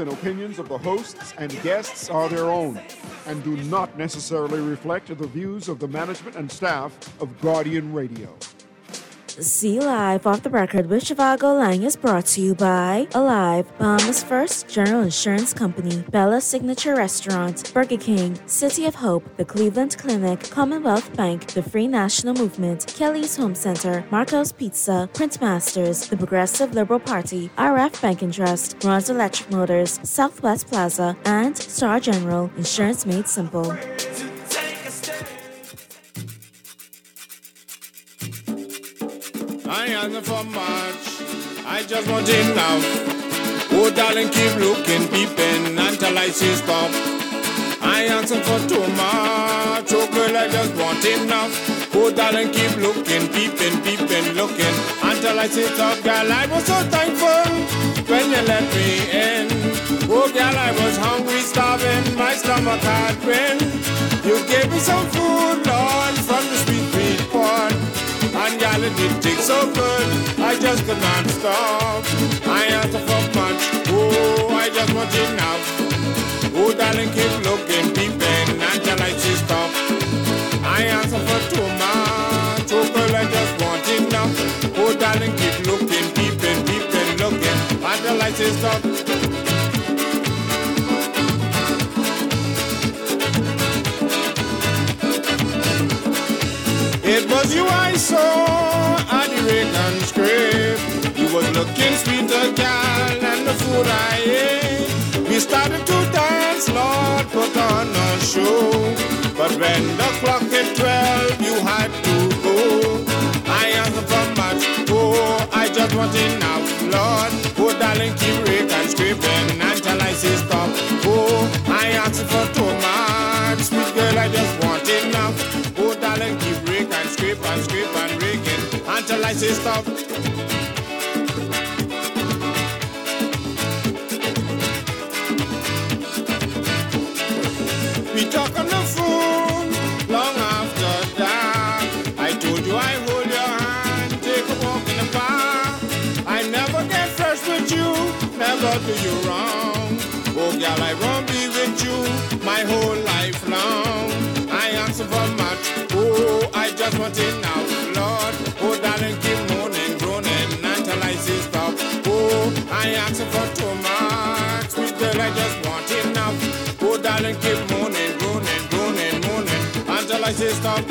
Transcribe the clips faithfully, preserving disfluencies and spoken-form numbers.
and opinions of the hosts and guests are their own and do not necessarily reflect the views of the management and staff of Guardian Radio. See Live Off the Record with Shivago Lang is brought to you by Alive, Bahamas First General Insurance Company, Bella Signature Restaurant, Burger King, City of Hope, the Cleveland Clinic, Commonwealth Bank, the Free National Movement, Kelly's Home Center, Marco's Pizza, Printmasters, the Progressive Liberal Party, R F Bank and Trust, Ron's Electric Motors, Southwest Plaza, and Star General Insurance Made Simple. I ain't asking for much, I just want enough. Oh darling, keep looking, peeping until I see stop. I ain't asking for too much, oh girl, I just want enough. Oh darling, keep looking, peeping, peeping, looking until I see stop. Girl, I was so thankful when you let me in. Oh girl, I was hungry, starving, my stomach had been. You gave me some food, Lord, from the sweet, sweet pot. And y'all it did take so good, I just could not stop. I ain't asking for much, oh, I just want enough. Oh, darling, keep looking, peeping, until I see stop. I ain't asking for too much, oh, girl, I just want enough. Oh, darling, keep looking, peeping, peeping, looking, until I see stop. It was you I saw at the Reagan scrape. You was looking sweeter, girl, and the food I ate. We started to dance, Lord, put on a show. But when the clock hit twelve, you had to go. I asked for much, oh, I just want enough, Lord. Oh, darling, keep Reagan scraping until I say stop. Oh, I asked for too much, sweet girl, I just want enough. Oh, darling, keep rake and scrape and scrape and raking until I say stop. We talk on the phone long after dark. I told you I hold your hand, take a walk in the park. I never get fresh with you, never do you wrong. Oh, girl, I won't be with you my whole life long. I answer for much, oh, I just want enough, Lord. Oh, darling, keep moaning, groaning until I say stop. Oh, I answer for too much, sweet girl, I just want enough. Oh, darling, keep moaning, groaning, groaning, moaning until I say stop.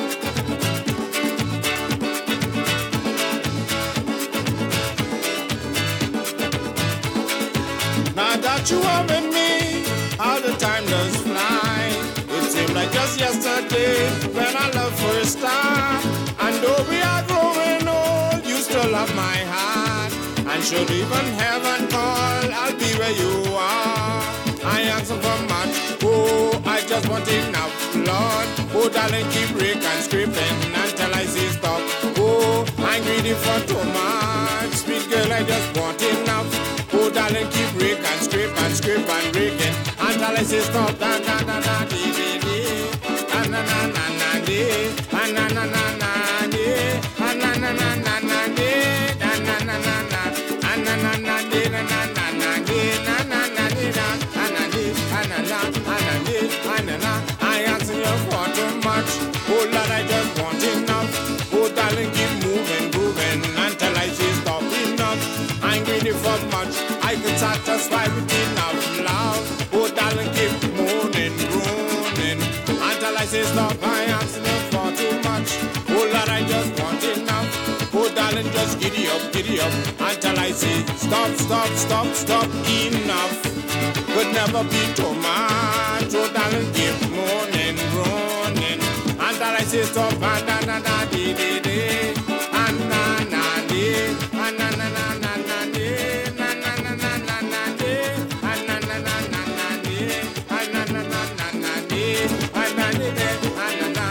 Now that you are with me, all the time does fly. It seemed like just yesterday when our love first started. And though we are growing old, you still have my heart. And should even heaven call, I'll be where you are. I ask for much, oh, I just want enough, Lord. Oh, darling, keep rake and scraping until I say stop. Oh, I'm greedy for too much, sweet girl, I just want enough. Oh, darling, keep rake and scrape and scrape and raking until I say stop. Da da da da dee dee dee, na na na na na dee, na na na na na dee, na na na na na na dee, na na na na na, na na na na dee, na na na na dee, na na na dee, na na dee, na na na na dee, na na. I asking you for too much. Oh, Lord, I just want enough. Oh, darling, keep moving, moving until I say stop. Enough. I'm greedy for much. I can satisfy with enough love. Oh, darling, keep moaning, groaning until I say stop. I asking you for too much. Oh, Lord, I just want enough. Oh, darling, just giddy up, giddy up until I say stop, stop, stop, stop. Enough could never be too much. Oh, darling, keep moaning, groaning until I say stop. Na na na na dee dee dee, na na na dee, na na na na na na dee, na na na na na na dee, na na na na na na dee, na na na na na na dee, na na na na na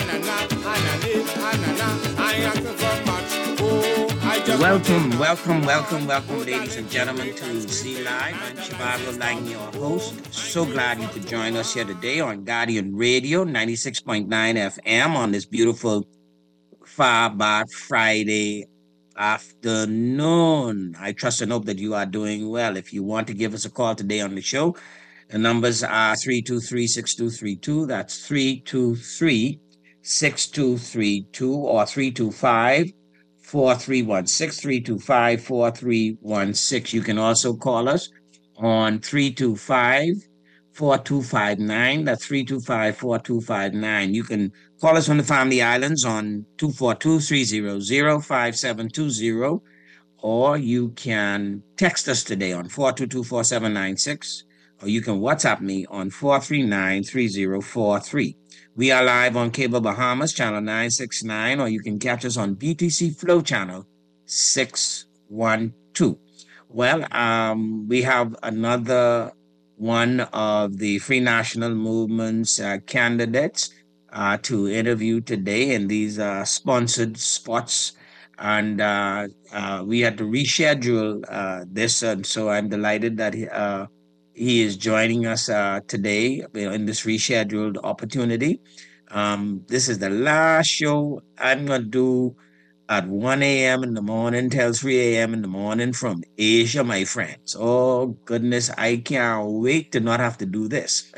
na dee, na na na. I ask for much. Oh, I just welcome, welcome, welcome, welcome, ladies and gentlemen, to Z Live. I'm Shivago Lang, your host. So glad you could join us here today on Guardian Radio, ninety-six point nine F M on this beautiful Far Bar Friday afternoon. I trust and hope that you are doing well. If you want to give us a call today on the show, the numbers are three two three, six two three two. That's three two three, six two three two or three two five, four three one six, three two five, four three one six. You can also call us on three two five, four two five nine. That's three two five, four two five nine. You can call us from the Family Islands on two four two, three zero zero, five seven two zero, or you can text us today on four two two, four seven nine six, or you can WhatsApp me on four three nine, three zero four three. We are live on Cable Bahamas, channel nine sixty-nine, or you can catch us on B T C Flow channel six one two. Well, um, we have another one of the Free National Movement's uh, candidates uh, to interview today, and these are sponsored spots. And uh, uh, we had to reschedule uh, this, and so I'm delighted that he, uh, he is joining us uh, today in this rescheduled opportunity. Um, this is the last show I'm going to do at one a.m. in the morning till three a.m. in the morning from Asia, my friends. Oh, goodness, I can't wait to not have to do this.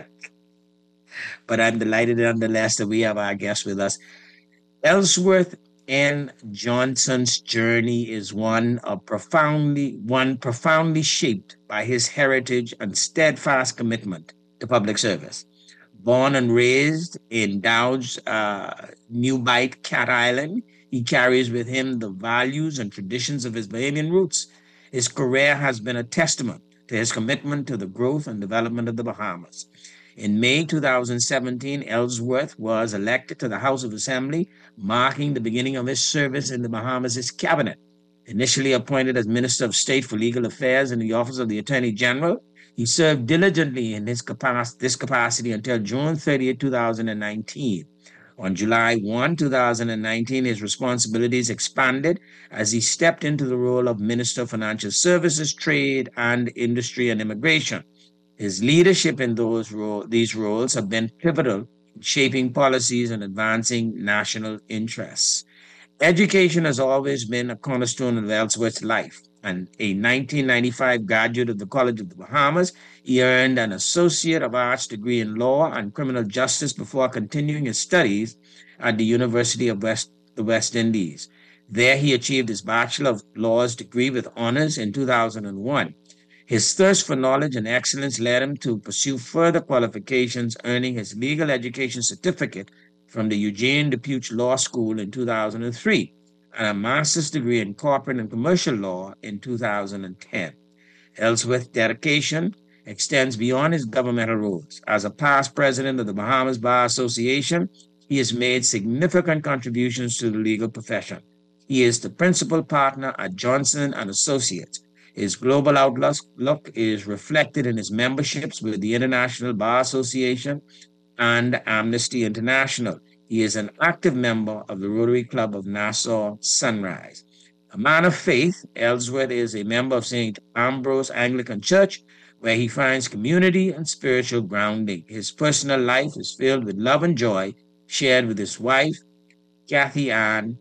But I'm delighted nonetheless that we have our guest with us. Ellsworth N. Johnson's journey is one of profoundly, one profoundly shaped by his heritage and steadfast commitment to public service. Born and raised in Dowd's uh, New Bight, Cat Island, he carries with him the values and traditions of his Bahamian roots. His career has been a testament to his commitment to the growth and development of the Bahamas. In May two thousand seventeen, Ellsworth was elected to the House of Assembly, marking the beginning of his service in the Bahamas' cabinet. Initially appointed as Minister of State for Legal Affairs in the Office of the Attorney General, he served diligently in his capac- this capacity until June thirtieth, two thousand nineteen. On July first, two thousand nineteen, his responsibilities expanded as he stepped into the role of Minister of Financial Services, Trade, and Industry and Immigration. His leadership in those ro- these roles have been pivotal in shaping policies and advancing national interests. Education has always been a cornerstone of Ellsworth's life. And a nineteen ninety-five graduate of the College of the Bahamas, he earned an Associate of Arts degree in Law and Criminal Justice before continuing his studies at the University of West, the West Indies. There he achieved his Bachelor of Laws degree with honors in two thousand one. His thirst for knowledge and excellence led him to pursue further qualifications, earning his legal education certificate from the Eugene DePuch Law School in two thousand three and a master's degree in corporate and commercial law in two thousand ten. Ellsworth's dedication extends beyond his governmental roles. As a past president of the Bahamas Bar Association, he has made significant contributions to the legal profession. He is the principal partner at Johnson and Associates. His global outlook is reflected in his memberships with the International Bar Association and Amnesty International. He is an active member of the Rotary Club of Nassau Sunrise. A man of faith, Ellsworth is a member of Saint Ambrose Anglican Church, where he finds community and spiritual grounding. His personal life is filled with love and joy, shared with his wife, Kathy Ann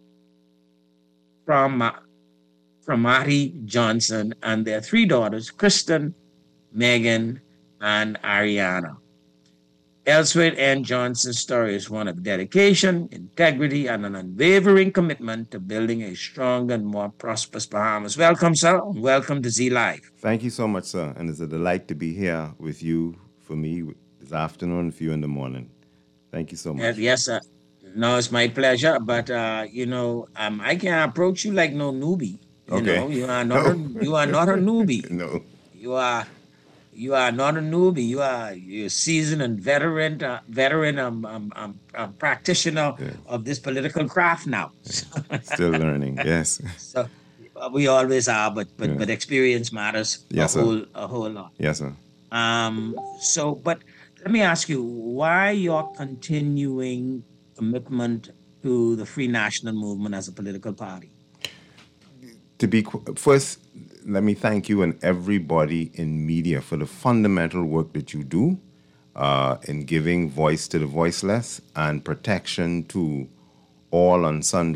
Pramati Johnson, and their three daughters, Kristen, Megan, and Ariana. Ellsworth N. Johnson's story is one of dedication, integrity, and an unwavering commitment to building a stronger and more prosperous Bahamas. Welcome, sir. Welcome to Z Live. Thank you so much, sir. And it's a delight to be here with you, for me, this afternoon, for you in the morning. Thank you so much. Uh, yes, sir. No, it's my pleasure. But, uh, you know, um, I can't approach you like no newbie. You okay. know, you are not, a, you are not a newbie. No. You are... You are not a newbie. You are you're a seasoned and veteran, uh, veteran um, um, um, um, practitioner yeah. of this political craft now. Still learning, yes. So uh, we always are, but but yeah. but experience matters yes, a sir. whole a whole lot. Yes, sir. Um. So, but let me ask you, why your continuing commitment to the Free National Movement as a political party? To be first. Let me thank you and everybody in media for the fundamental work that you do uh, in giving voice to the voiceless and protection to all and sundry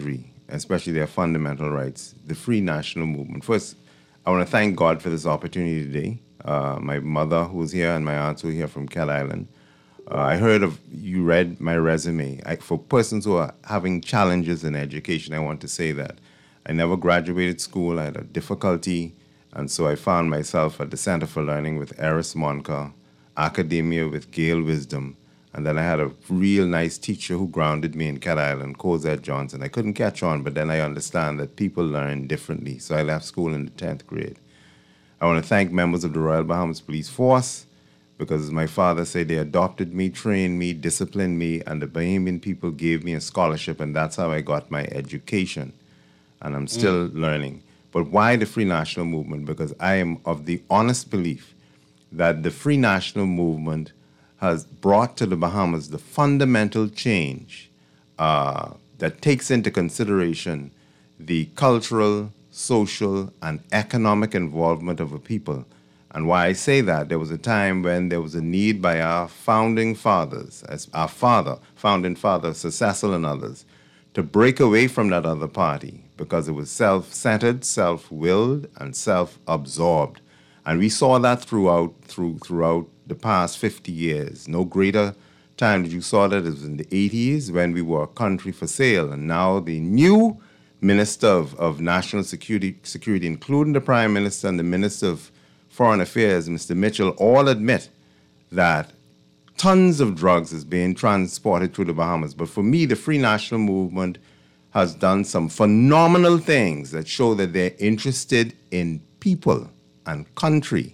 especially their fundamental rights, the Free National Movement. First, I want to thank God for this opportunity today. Uh, my mother, who's here, and my aunt, who are here from Cat Island. Uh, I heard of, you read my resume. I, for persons who are having challenges in education, I want to say that I never graduated school. I had a difficulty, and so I found myself at the Center for Learning with Eris Monka, academia with Gale Wisdom, and then I had a real nice teacher who grounded me in Cat Island, Cosette Johnson. I couldn't catch on, but then I understand that people learn differently, so I left school in the tenth grade. I want to thank members of the Royal Bahamas Police Force, because as my father said, they adopted me, trained me, disciplined me, and the Bahamian people gave me a scholarship, and that's how I got my education. And I'm still mm. learning. But why the Free National Movement? Because I am of the honest belief that the Free National Movement has brought to the Bahamas the fundamental change uh, that takes into consideration the cultural, social, and economic involvement of a people. And why I say that, there was a time when there was a need by our founding fathers, as our father, founding father, Sir Cecil and others, to break away from that other party because it was self-centered, self-willed, and self-absorbed. And we saw that throughout through throughout the past fifty years. No greater time that you saw that as in the eighties when we were a country for sale. And now the new Minister of, of National Security, Security, including the Prime Minister and the Minister of Foreign Affairs, Mister Mitchell, all admit that tons of drugs is being transported through the Bahamas. But for me, the Free National Movement has done some phenomenal things that show that they're interested in people and country.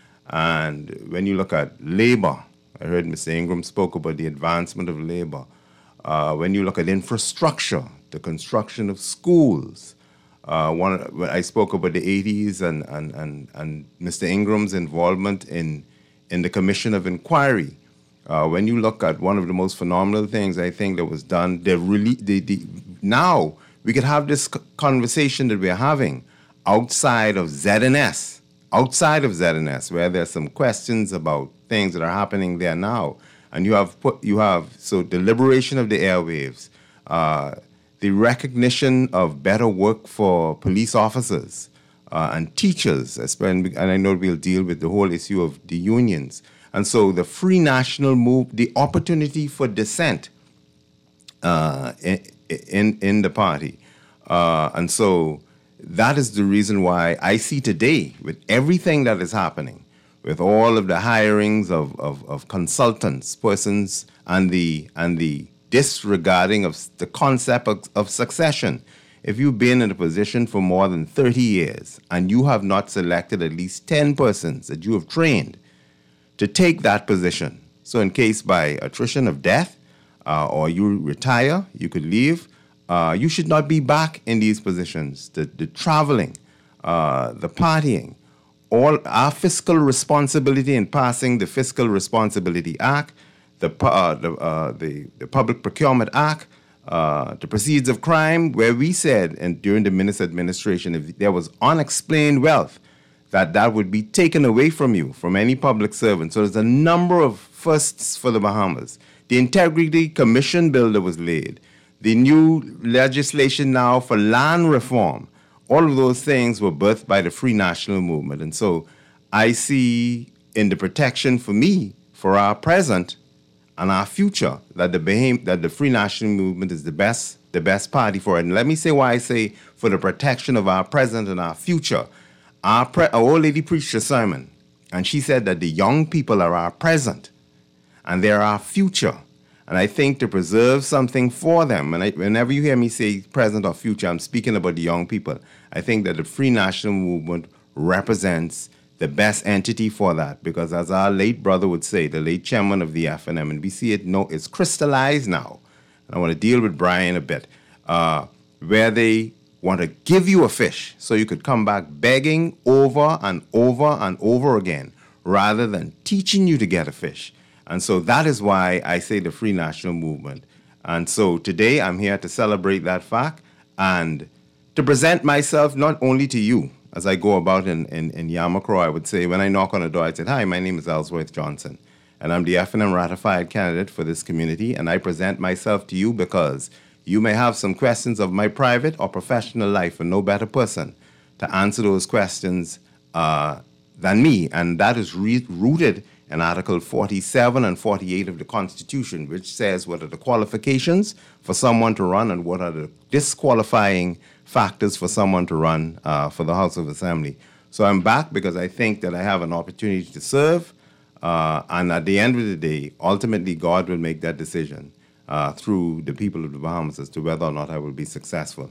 And when you look at labor, I heard Mister Ingram spoke about the advancement of labor. Uh, when you look at infrastructure, the construction of schools, Uh, one, I spoke about the eighties and, and, and, and Mister Ingram's involvement in, in the Commission of Inquiry. Uh, when you look at one of the most phenomenal things I think that was done, they really, they, they, now we could have this conversation that we're having outside of Z N S, outside of Z N S, where there's some questions about things that are happening there now. And you have put, you have, so the liberation of the airwaves, uh, the recognition of better work for police officers uh, and teachers, and I know we'll deal with the whole issue of the unions. And so the Free National Move, the opportunity for dissent uh, in, in, in the party. Uh, and so that is the reason why I see today, with everything that is happening, with all of the hirings of, of, of consultants, persons, and the and the disregarding of the concept of, of succession. If you've been in a position for more than thirty years and you have not selected at least ten persons that you have trained to take that position, so in case by attrition of death uh, or you retire, you could leave, uh, you should not be back in these positions. The, the traveling, uh, the partying, all our fiscal responsibility in passing the Fiscal Responsibility Act, The, uh, the, uh, the, the Public Procurement Act, uh, the Proceeds of Crime, where we said, and during the Minister's administration, if there was unexplained wealth, that that would be taken away from you, from any public servant. So there's a number of firsts for the Bahamas. The Integrity Commission bill that was laid, the new legislation now for land reform, all of those things were birthed by the Free National Movement. And so I see in the protection for me, for our present, and our future, that the Baham- that the Free National Movement is the best, the best party for it. And let me say why I say for the protection of our present and our future. Our, pre- our old lady preached a sermon, and she said that the young people are our present, and they're our future. And I think to preserve something for them, and I, whenever you hear me say present or future, I'm speaking about the young people. I think that the Free National Movement represents the best entity for that, because as our late brother would say, the late chairman of the F N M, and we see it, no, it's crystallized now. And I want to deal with Brian a bit, uh, where they want to give you a fish so you could come back begging over and over and over again, rather than teaching you to get a fish. And so that is why I say the Free National Movement. And so today I'm here to celebrate that fact and to present myself not only to you. As I go about in, in, in Yamakro, I would say, when I knock on the door, I said, hi, my name is Ellsworth Johnson, and I'm the F N M ratified candidate for this community, and I present myself to you because You may have some questions of my private or professional life, and no better person to answer those questions uh, than me. And that is re- rooted in Article forty-seven and forty-eight of the Constitution, which says what are the qualifications for someone to run and what are the disqualifying factors for someone to run uh, for the House of Assembly. So I'm back because I think that I have an opportunity to serve. Uh, and at the end of the day, ultimately, God will make that decision uh, through the people of the Bahamas as to whether or not I will be successful.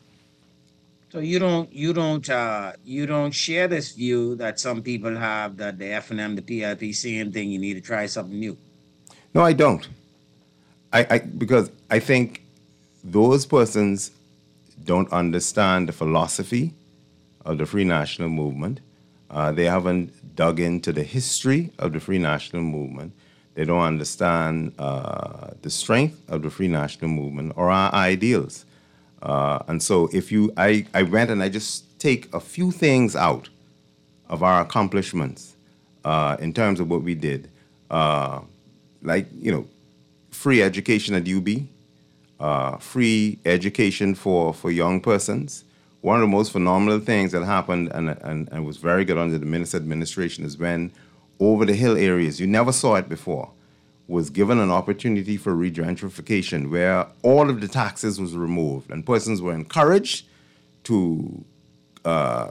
So you don't you don't uh, you don't share this view that some people have that the F N M, the P L P, same thing. You need to try something new. No, I don't. I, I because I think those persons don't understand the philosophy of the Free National Movement. Uh, they haven't dug into the history of the Free National Movement. They don't understand uh, the strength of the Free National Movement or our ideals. Uh, and so if you, I, I went and I just take a few things out of our accomplishments uh, in terms of what we did. Uh, like, you know, free education at U B, uh, free education for, for young persons. One of the most phenomenal things that happened and, and, and was very good under the Minister administration is when over the hill areas, you never saw it before, was given an opportunity for regentrification where all of the taxes was removed and persons were encouraged to uh,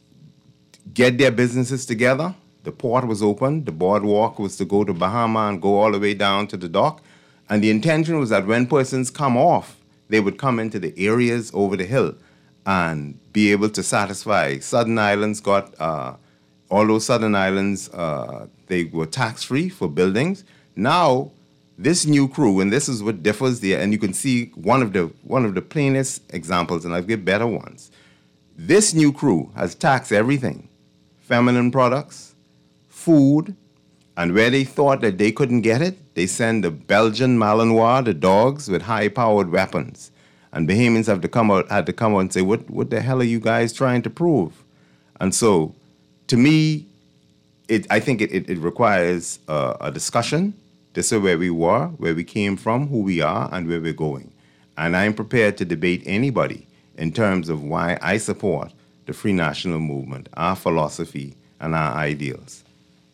get their businesses together. The port was open. The boardwalk was to go to Bahama and go all the way down to the dock. And the intention was that when persons come off, they would come into the areas over the hill and be able to satisfy. Southern Islands got, uh, all those Southern Islands, uh, they were tax-free for buildings. Now, this new crew, and this is what differs there, and you can see one of the one of the plainest examples, and I'll give better ones. This new crew has taxed everything, feminine products, food, and where they thought that they couldn't get it, they send the Belgian Malinois, the dogs with high-powered weapons. And Bahamians have to come out, had to come out and say, what, what the hell are you guys trying to prove? And so, to me, it, I think it, it, it requires uh, a discussion to say where we were, where we came from, who we are, and where we're going. And I'm prepared to debate anybody in terms of why I support the Free National Movement, our philosophy, and our ideals.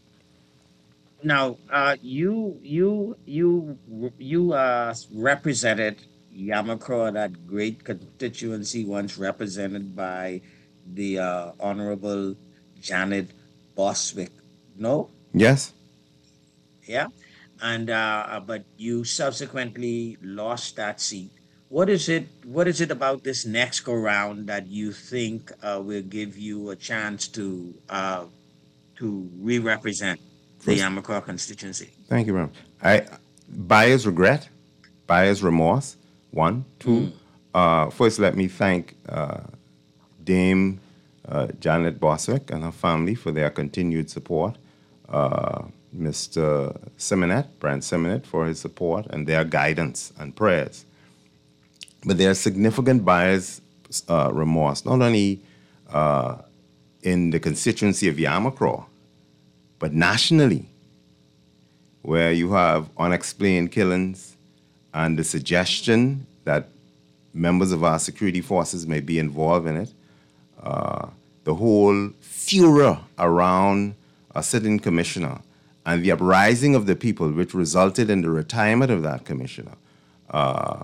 Now, uh, you you you you uh, represented Yamacraw, that great constituency once represented by the uh, Honorable Janet Bostwick. No? Yes. Yeah. And uh, but you subsequently lost that seat. What is it? What is it about this next go round that you think uh, will give you a chance to uh, to re-represent the Yamacraw constituency? Thank you very much. I buyer's regret, buyer's remorse. One, two. Mm. Uh, first, let me thank uh, Dame uh, Janet Bostwick and her family for their continued support. Uh, Mister Simonet, Brent Simonet, for his support and their guidance and prayers. But there are significant buyer's uh, remorse, not only uh, in the constituency of Yamacraw, but nationally, where you have unexplained killings and the suggestion that members of our security forces may be involved in it. Uh, the whole furor around a sitting commissioner and the uprising of the people, which resulted in the retirement of that commissioner, uh,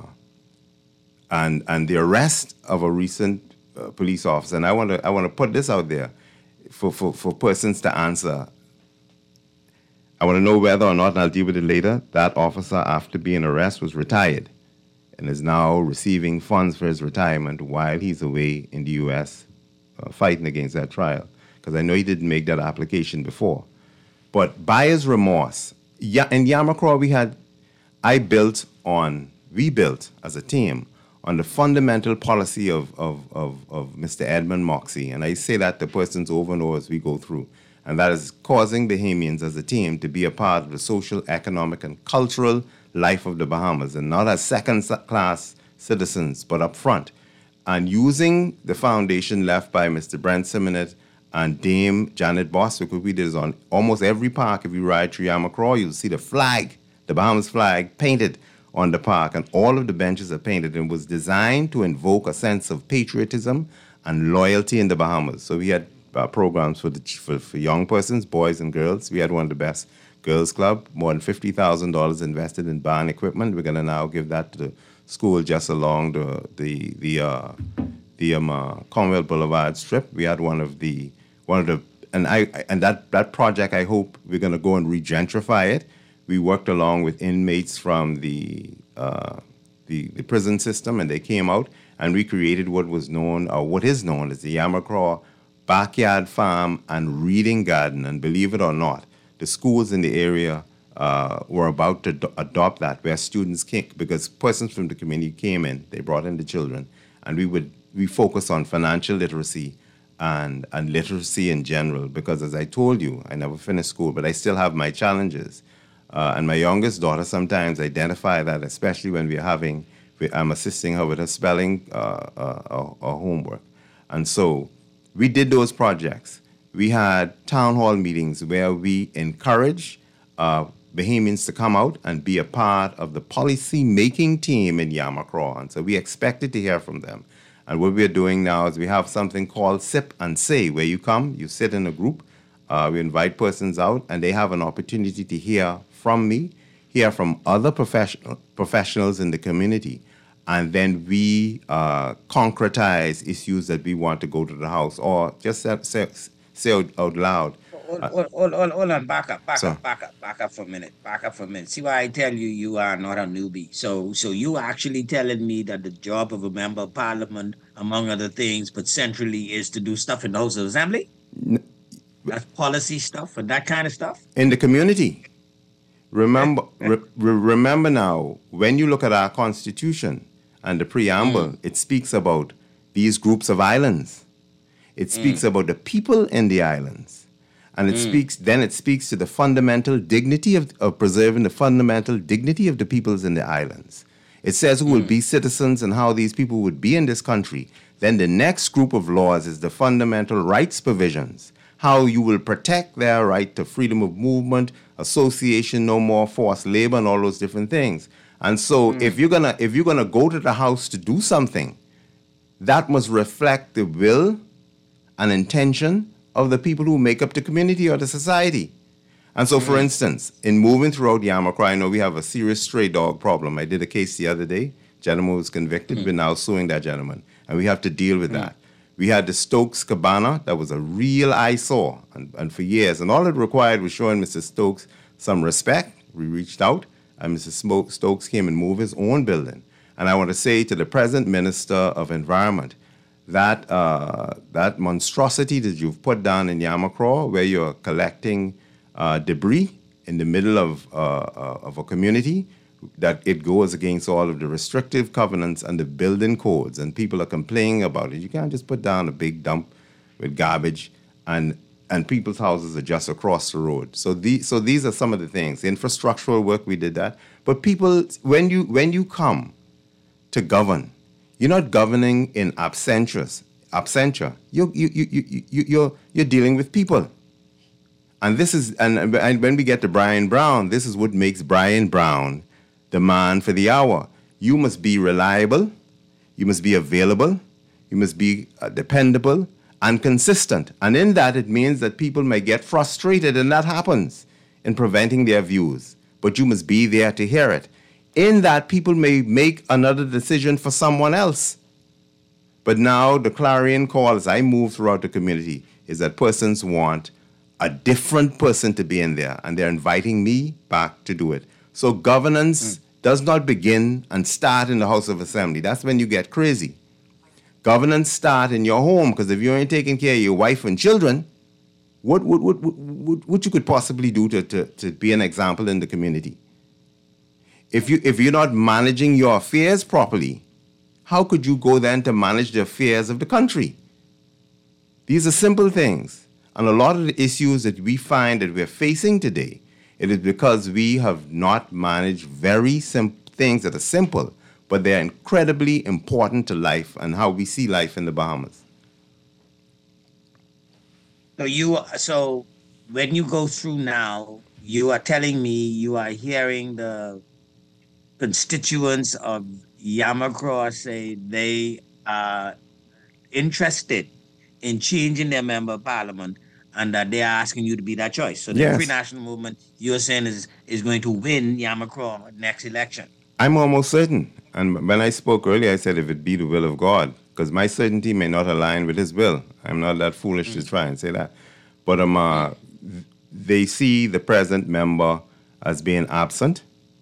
and and the arrest of a recent uh, police officer. And I want to I want to put this out there for, for, for persons to answer. I want to know whether or not, and I'll deal with it later, that officer, after being arrested, was retired and is now receiving funds for his retirement while he's away in the U S uh, fighting against that trial. Because I know he didn't make that application before. But buyer's remorse. Yeah, in Yamacraw, we had, I built on, we built as a team on the fundamental policy of, of, of, of Mister Edmund Moxie. And I say that to persons over and over as we go through. And that is causing Bahamians as a team to be a part of the social, economic, and cultural life of the Bahamas, and not as second-class citizens, but up front. And using the foundation left by Mister Brent Simonet and Dame Janet Bostwick, what we did is on almost every park, if you ride through Yamacraw, you'll see the flag, the Bahamas flag, painted on the park, and all of the benches are painted, and was designed to invoke a sense of patriotism and loyalty in the Bahamas. So we had uh, programs for the for, for young persons, boys and girls. We had one of the best girls club, more than fifty thousand dollars invested in band equipment. We're going to now give that to the school just along the the the uh, the um, uh, Commonwealth Boulevard strip. We had one of the one of the and I and that that project. I hope we're going to go and regentrify it. We worked along with inmates from the, uh, the the prison system, and they came out and we created what was known, or what is known, as the Yamacraw Backyard Farm and Reading Garden. And believe it or not, the schools in the area uh, were about to do- adopt that, where students came, because persons from the community came in, they brought in the children, and we would we focus on financial literacy and and literacy in general. Because as I told you, I never finished school, but I still have my challenges. Uh, and my youngest daughter sometimes identify that, especially when we're having, I'm assisting her with her spelling uh, uh, or, or homework. And so we did those projects. We had town hall meetings where we encourage uh, Bahamians to come out and be a part of the policy-making team in Yamacraw. And so we expected to hear from them. And what we're doing now is we have something called Sip and Say, where you come, you sit in a group, uh, we invite persons out, and they have an opportunity to hear from me, hear from other professional, professionals in the community, and then we uh, concretize issues that we want to go to the House, or just say, say, say out, out loud. Hold, hold, hold, hold, hold on, back up, back So- up, back up, back up for a minute, back up for a minute. See why I tell you you are not a newbie. So, so you actually telling me that the job of a member of parliament, among other things, but centrally, is to do stuff in the House of Assembly? That's policy stuff and that kind of stuff? In the community. Remember, re- re- remember now, when you look at our Constitution and the preamble, it speaks about these groups of islands. It speaks about the people in the islands. And it speaks, then it speaks to the fundamental dignity of, of preserving the fundamental dignity of the peoples in the islands. It says who will be citizens and how these people would be in this country. Then the next group of laws is the fundamental rights provisions, how you will protect their right to freedom of movement, association, no more forced labor, and all those different things. And so if you're gonna if you're gonna go to the House to do something, that must reflect the will and intention of the people who make up the community or the society. And so, for instance, in moving throughout Yamacraw, I know we have a serious stray dog problem. I did a case the other day. Gentleman was convicted. We're now suing that gentleman, and we have to deal with that. We had the Stokes Cabana. That was a real eyesore, and, and for years. And all it required was showing Mister Stokes some respect. We reached out, and Mister Smo- Stokes came and moved his own building. And I want to say to the present Minister of Environment, that uh, that monstrosity that you've put down in Yamacraw, where you're collecting uh, debris in the middle of uh, uh, of a community, that it goes against all of the restrictive covenants and the building codes, and people are complaining about it. You can't just put down a big dump with garbage, and and people's houses are just across the road. So these so these are some of the things. Infrastructural work, we did that. But people, when you when you come to govern, you're not governing in absentia. Absentia. You you you you you you're you're dealing with people. And this is and, and when we get to Brian Brown, this is what makes Brian Brown the man for the hour. You must be reliable. You must be available. You must be uh, dependable and consistent. And in that, it means that people may get frustrated, and that happens in preventing their views. But you must be there to hear it. In that, people may make another decision for someone else. But now the clarion call, as I move throughout the community, is that persons want a different person to be in there, and they're inviting me back to do it. So governance mm. does not begin and start in the House of Assembly. That's when you get crazy. Governance start in your home, because if you ain't taking care of your wife and children, what what what what, what, what you could possibly do to, to, to be an example in the community? If you if you're not managing your affairs properly, how could you go then to manage the affairs of the country? These are simple things. And a lot of the issues that we find that we're facing today, it is because we have not managed very simple things that are simple, but they're incredibly important to life and how we see life in the Bahamas. So you so when you go through now, you are telling me you are hearing the constituents of Yamacraw say they are interested in changing their member of parliament and that they are asking you to be that choice. So the Yes. Free National Movement, you're saying, is, is going to win Yamacraw next election. I'm almost certain. And when I spoke earlier, I said if it be the will of God, because my certainty may not align with his will. I'm not that foolish mm. to try and say that. But um, uh, they see the present member as being absent.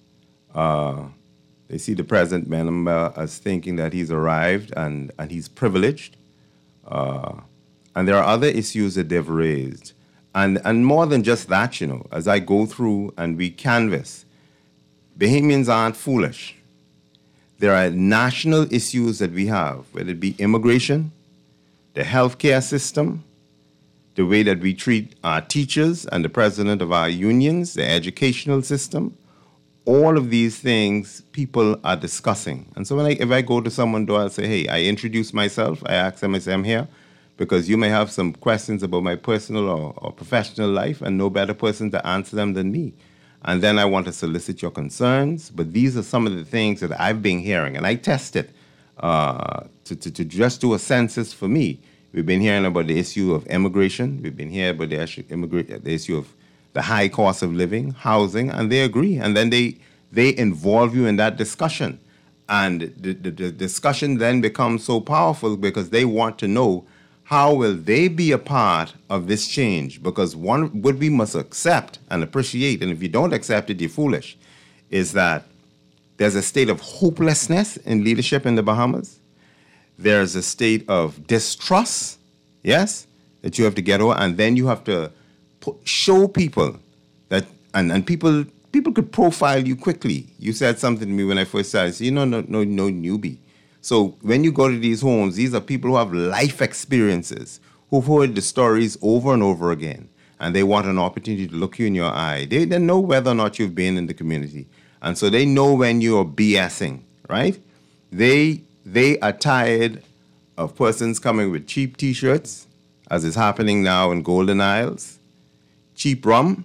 Uh, they see the present member as thinking that he's arrived and, and he's privileged. Uh, and there are other issues that they've raised. And, and more than just that, you know, as I go through and we canvass, Bahamians aren't foolish. There are national issues that we have, whether it be immigration, the healthcare system, the way that we treat our teachers and the president of our unions, the educational system. All of these things people are discussing. And so when I, if I go to someone, do I say, hey, I introduce myself, I ask them, I say, I'm here because you may have some questions about my personal or, or professional life and no better person to answer them than me. And then I want to solicit your concerns. But these are some of the things that I've been hearing. And I test it uh, to, to, to just do a census for me. We've been hearing about the issue of immigration. We've been hearing about the issue, immigra- the issue of the high cost of living, housing, and they agree. And then they they involve you in that discussion. And the, the, the discussion then becomes so powerful because they want to know how will they be a part of this change? Because one, what we must accept and appreciate, and if you don't accept it, you're foolish, is that there's a state of hopelessness in leadership in the Bahamas. There's a state of distrust, yes, that you have to get over, and then you have to put, show people that, and, and people people could profile you quickly. You said something to me when I first started, so you know, no, no, no newbie. So when you go to these homes, these are people who have life experiences, who've heard the stories over and over again, and they want an opportunity to look you in your eye. They, they know whether or not you've been in the community, and so they know when you're BSing, right? They they are tired of persons coming with cheap T-shirts, as is happening now in Golden Isles, cheap rum,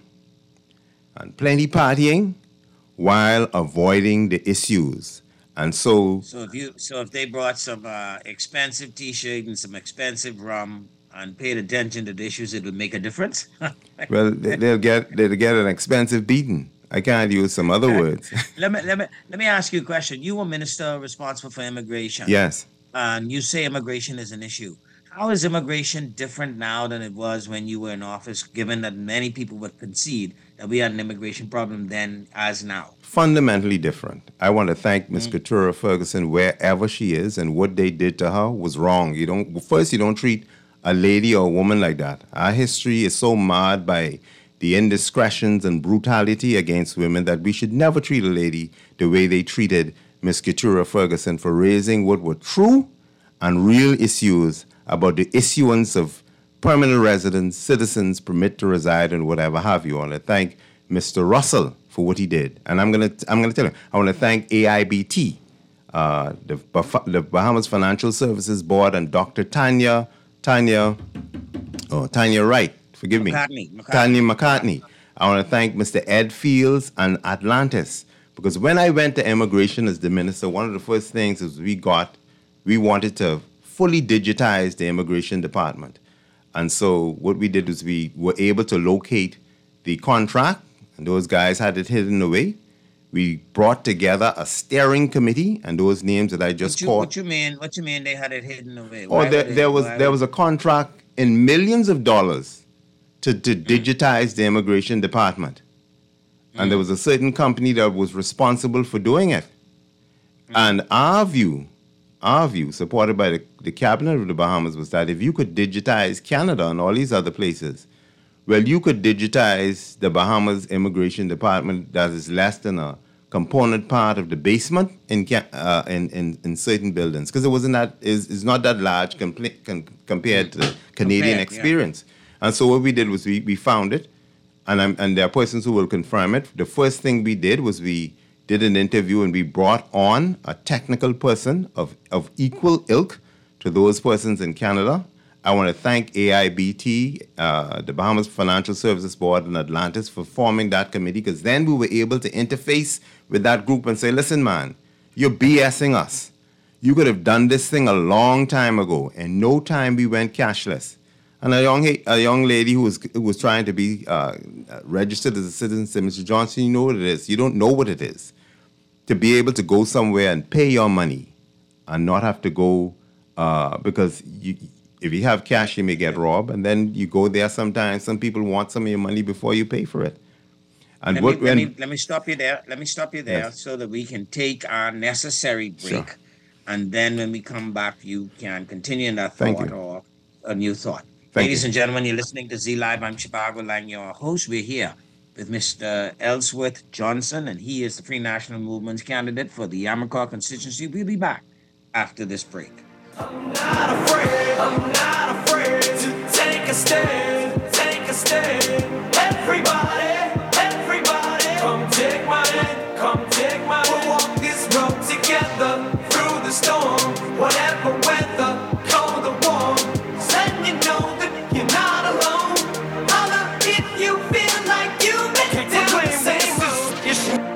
and plenty partying, while avoiding the issues. And so, so if you, so if they brought some uh, expensive T-shirt and some expensive rum and paid attention to the issues, it would make a difference. well, they, they'll get they'll get an expensive beating. I can't use some other words. let me let me let me ask you a question. You were minister responsible for immigration. Yes. And you say immigration is an issue. How is immigration different now than it was when you were in office, given that many people would concede that we had an immigration problem then as now? Fundamentally different. I want to thank Miz Mm. Keturah Ferguson wherever she is, and what they did to her was wrong. You don't first you don't treat a lady or a woman like that. Our history is so marred by the indiscretions and brutality against women that we should never treat a lady the way they treated Miz Keturah Ferguson for raising what were true and real issues about the issuance of permanent residents, citizens, permit to reside, and whatever have you. I want to thank Mister Russell for what he did. And I'm going to I'm going to tell you, I want to thank A I B T, uh, the, the Bahamas Financial Services Board, and Doctor Tanya, Tanya, oh, Tanya Wright, forgive me. McCartney, McCartney. Tanya McCartney. I want to thank Mister Ed Fields and Atlantis, because when I went to immigration as the minister, one of the first things is we got, we wanted to fully digitize the immigration department. And so what we did was we were able to locate the contract, and those guys had it hidden away. We brought together a steering committee, and those names that I just what you, called. What you mean? What you mean they had it hidden away? Oh, there, there was there was a contract in millions of dollars to, to mm. digitize the immigration department, mm. and there was a certain company that was responsible for doing it. Mm. And our view. Our view, supported by the, the cabinet of the Bahamas, was that if you could digitize Canada and all these other places, well, you could digitize the Bahamas Immigration Department that is less than a component part of the basement in uh, in, in, in certain buildings, because it wasn't that is is not that large compl- com- compared to the Canadian compared, experience. Yeah. And so what we did was we, we found it, and I'm, and there are persons who will confirm it. The first thing we did was we did an interview, and we brought on a technical person of, of equal ilk to those persons in Canada, I want to thank A I B T, uh, the Bahamas Financial Services Board in Atlantis, for forming that committee, because then we were able to interface with that group and say, listen, man, you're BSing us. You could have done this thing a long time ago. In no time, we went cashless. And a young a young lady who was who was trying to be uh, registered as a citizen said, Mister Johnson, you know what it is. You don't know what it is to be able to go somewhere and pay your money and not have to go uh, because you, if you have cash, you may get robbed. And then you go there sometimes. Some people want some of your money before you pay for it. And let, what, me, when, let, me, let me stop you there. Let me stop you there yes. so that we can take our necessary break. Sure. And then when we come back, you can continue in that Thank thought you. or a new thought. Thank Ladies you. and gentlemen, you're listening to Z Live. I'm Shivago Lang, your host. We're here with Mister Ellsworth Johnson, and he is the Free National Movement's candidate for the Yamaha constituency. We'll be back after this break. I'm not afraid, I'm not afraid to take a stand, take a stand. Everybody, everybody, come take my hand, come take my hand. We'll walk this road together through the storm, whatever weather, cold or warm. Let you know that you're not alone. Holla if you feel like you've been down the same road.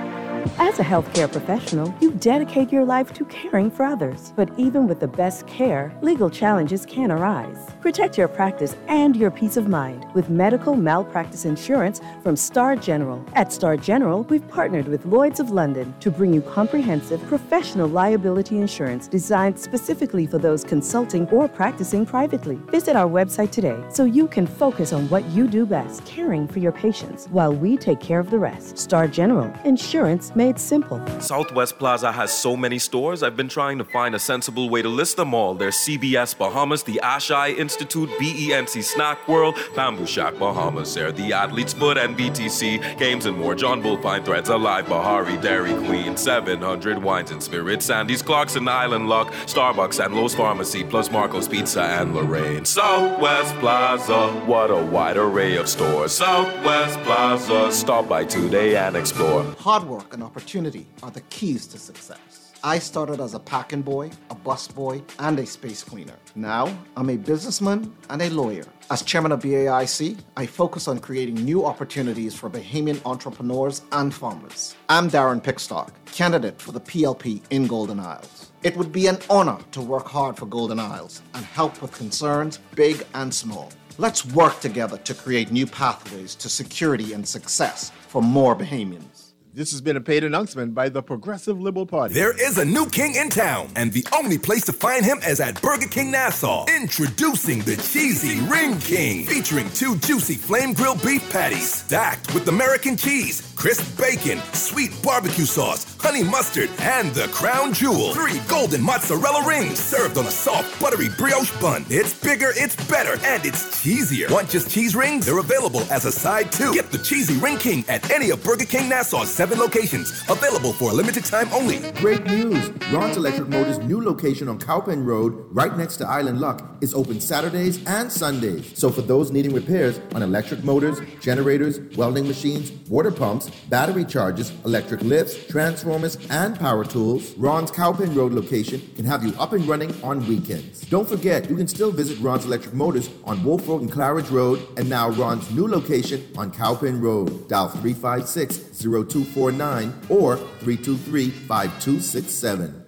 As a healthcare professional, you dedicate your life to caring for others. But even with the best care, legal challenges can arise. Protect your practice and your peace of mind with medical malpractice insurance from Star General. At Star General, we've partnered with Lloyd's of London to bring you comprehensive professional liability insurance designed specifically for those consulting or practicing privately. Visit our website today so you can focus on what you do best, caring for your patients while we take care of the rest. Star General, insurance made simple. Southwest Plaza has so many stores, I've been trying to find a sensible way to list them all. There's C B S Bahamas, the Ashai Institute, B E N C Snack World, Bamboo Shack Bahamas, Air, the Athlete's Foot, and B T C, Games and More, John Bull Fine Threads, Alive, Bahari, Dairy Queen, seven hundred Wines and Spirits, Sandy's, Clarkson, Island Lock, Starbucks, and Lowe's Pharmacy, plus Marco's Pizza and Lorraine. Southwest Plaza, what a wide array of stores. Southwest Plaza, stop by today and explore. Hard work and opportunity are the keys to success. I started as a packing boy, a bus boy, and a space cleaner. Now, I'm a businessman and a lawyer. As chairman of B A I C, I focus on creating new opportunities for Bahamian entrepreneurs and farmers. I'm Darren Pickstock, candidate for the P L P in Golden Isles. It would be an honor to work hard for Golden Isles and help with concerns big and small. Let's work together to create new pathways to security and success for more Bahamians. This has been a paid announcement by the Progressive Liberal Party. There is a new king in town, and the only place to find him is at Burger King Nassau. Introducing the Cheesy Ring King, featuring two juicy flame grilled beef patties, stacked with American cheese, crisp bacon, sweet barbecue sauce, honey mustard, and the crown jewel. Three golden mozzarella rings, served on a soft, buttery brioche bun. It's bigger, it's better, and it's cheesier. Want just cheese rings? They're available as a side too. Get the Cheesy Ring King at any of Burger King Nassau's seven locations, available for a limited time only. Great news! Ron's Electric Motors' new location on Cowpen Road, right next to Island Luck, is open Saturdays and Sundays. So for those needing repairs on electric motors, generators, welding machines, water pumps, battery chargers, electric lifts, transformers, and power tools, Ron's Cowpen Road location can have you up and running on weekends. Don't forget, you can still visit Ron's Electric Motors on Wolf Road and Claridge Road, and now Ron's new location on Cowpen Road. Dial three five six, zero two four nine or three two three, five two six seven.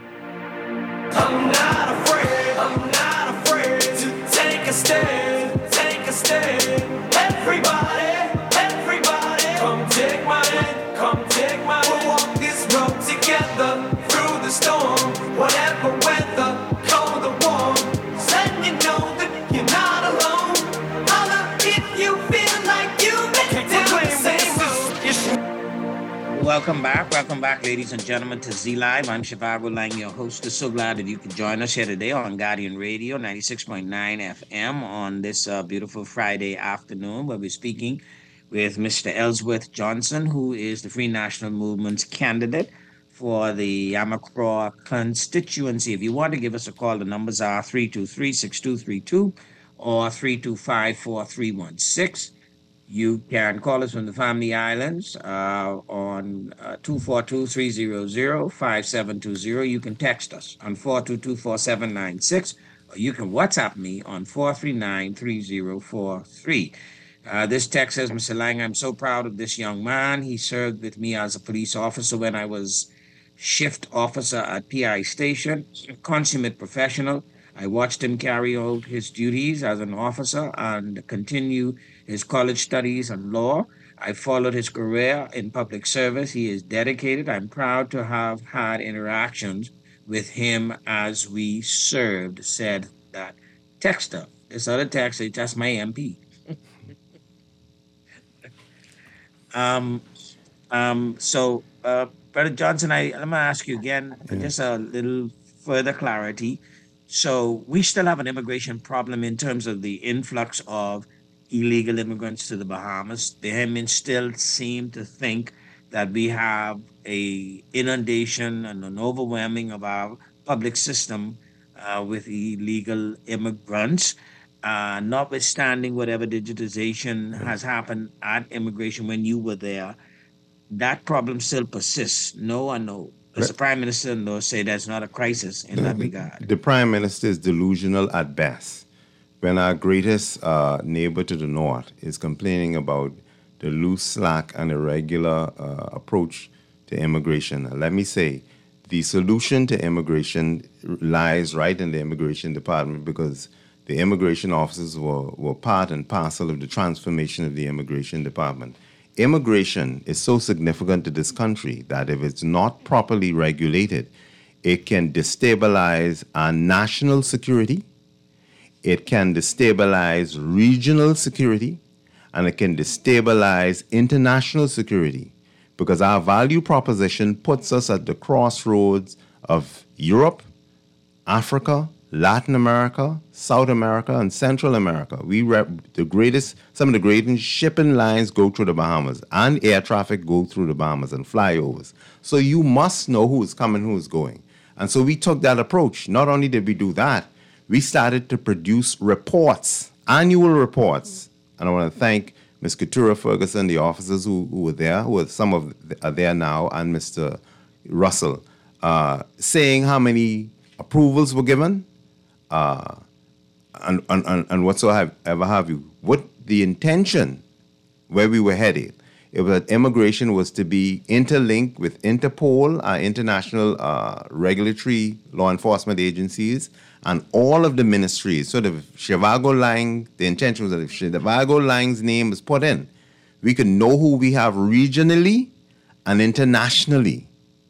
I'm not afraid, I'm not afraid to take a stand, take a stand. Everybody, everybody, come take my hand, come take my hand. We'll walk this road together through the storm, whatever weather, cold or warm. Letting you know that you're not alone. Holla if you feel like you've been down the same road. Welcome back. Welcome back, ladies and gentlemen, to Z Live. I'm Shivago Lang, your host. So glad that you could join us here today on Guardian Radio, ninety-six point nine F M on this uh, beautiful Friday afternoon, where we're speaking with Mister Ellsworth Johnson, who is the Free National Movement's candidate for the Yamacraw constituency. If you want to give us a call, the numbers are three two three, six two three two or three two five, four three one six. You can call us from the Family Islands uh, on uh, two four two, three zero zero, five seven two zero. You can text us on four two two, four seven nine six You can WhatsApp me on four three nine, three zero four three. Uh, this text says, Mister Lang, I'm so proud of this young man. He served with me as a police officer when I was shift officer at P I station, a consummate professional. I watched him carry out his duties as an officer and continue his college studies and law. I followed his career in public service. He is dedicated. I'm proud to have had interactions with him as we served, said that texter. This other text is just my M P. um, um, so, uh, Brother Johnson, I, let me ask you again, for just a little further clarity. So we still have an immigration problem in terms of the influx of illegal immigrants to the Bahamas. The Bahamians still seem to think that we have a inundation and an overwhelming of our public system uh, with illegal immigrants, uh, notwithstanding whatever digitization has happened at immigration when you were there. That problem still persists. No or no? Does the Prime Minister no say there's not a crisis in that regard? The Prime Minister is delusional at best. When our greatest uh, neighbor to the north is complaining about the loose, slack, and irregular uh, approach to immigration, let me say, the solution to immigration lies right in the immigration department, because the immigration officers were, were part and parcel of the transformation of the immigration department. Immigration is so significant to this country that if it's not properly regulated, it can destabilize our national security, it can destabilize regional security, and it can destabilize international security, because our value proposition puts us at the crossroads of Europe, Africa, Latin America, South America, and Central America. We rep the greatest, some of the greatest shipping lines go through the Bahamas, and air traffic go through the Bahamas and flyovers. So you must know who is coming, who is going. And so we took that approach. Not only did we do that, we started to produce reports, annual reports. And I want to thank Miz Keturah Ferguson, the officers who, who were there, who are some of are there now, and Mister Russell, uh, saying how many approvals were given, Uh, and, and, and whatsoever have you, what the intention, where we were headed, it was that immigration was to be interlinked with Interpol, our international uh, regulatory law enforcement agencies, and all of the ministries. So if Shivago Lang, the intention was that if Shivago Lang's name is put in, we could know who we have regionally and internationally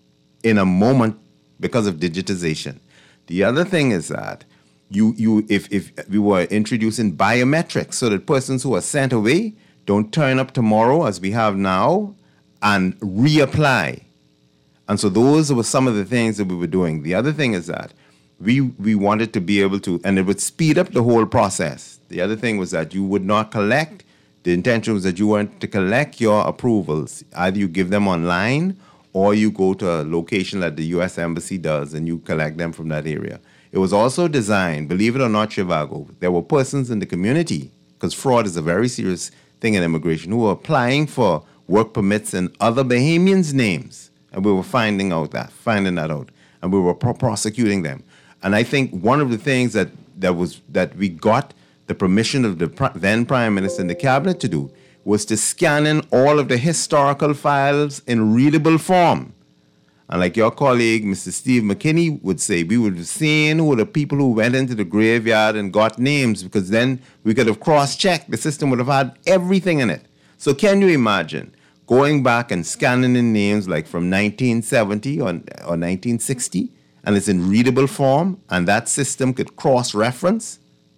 in a moment because of digitization. The other thing is that You, you, if, if we were introducing biometrics so that persons who are sent away don't turn up tomorrow, as we have now, and reapply. And so those were some of the things that we were doing. The other thing is that we, we wanted to be able to, and it would speed up the whole process. The other thing was that you would not collect, the intention was that you wanted to collect your approvals. Either you give them online or you go to a location that the U S Embassy does and you collect them from that area. It was also designed, believe it or not, Shivago, there were persons in the community, because fraud is a very serious thing in immigration, who were applying for work permits in other Bahamians' names. And we were finding out that, finding that out. And we were pro- prosecuting them. And I think one of the things that, that was that we got the permission of the pr- then Prime Minister and the Cabinet to do was to scan in all of the historical files in readable form. And like your colleague, Mister Steve McKinney, would say, we would have seen who were the people who went into the graveyard and got names, because then we could have cross-checked. The system would have had everything in it. So can you imagine going back and scanning in names like from nineteen seventy or, or nineteen sixty, and it's in readable form, and that system could cross-reference?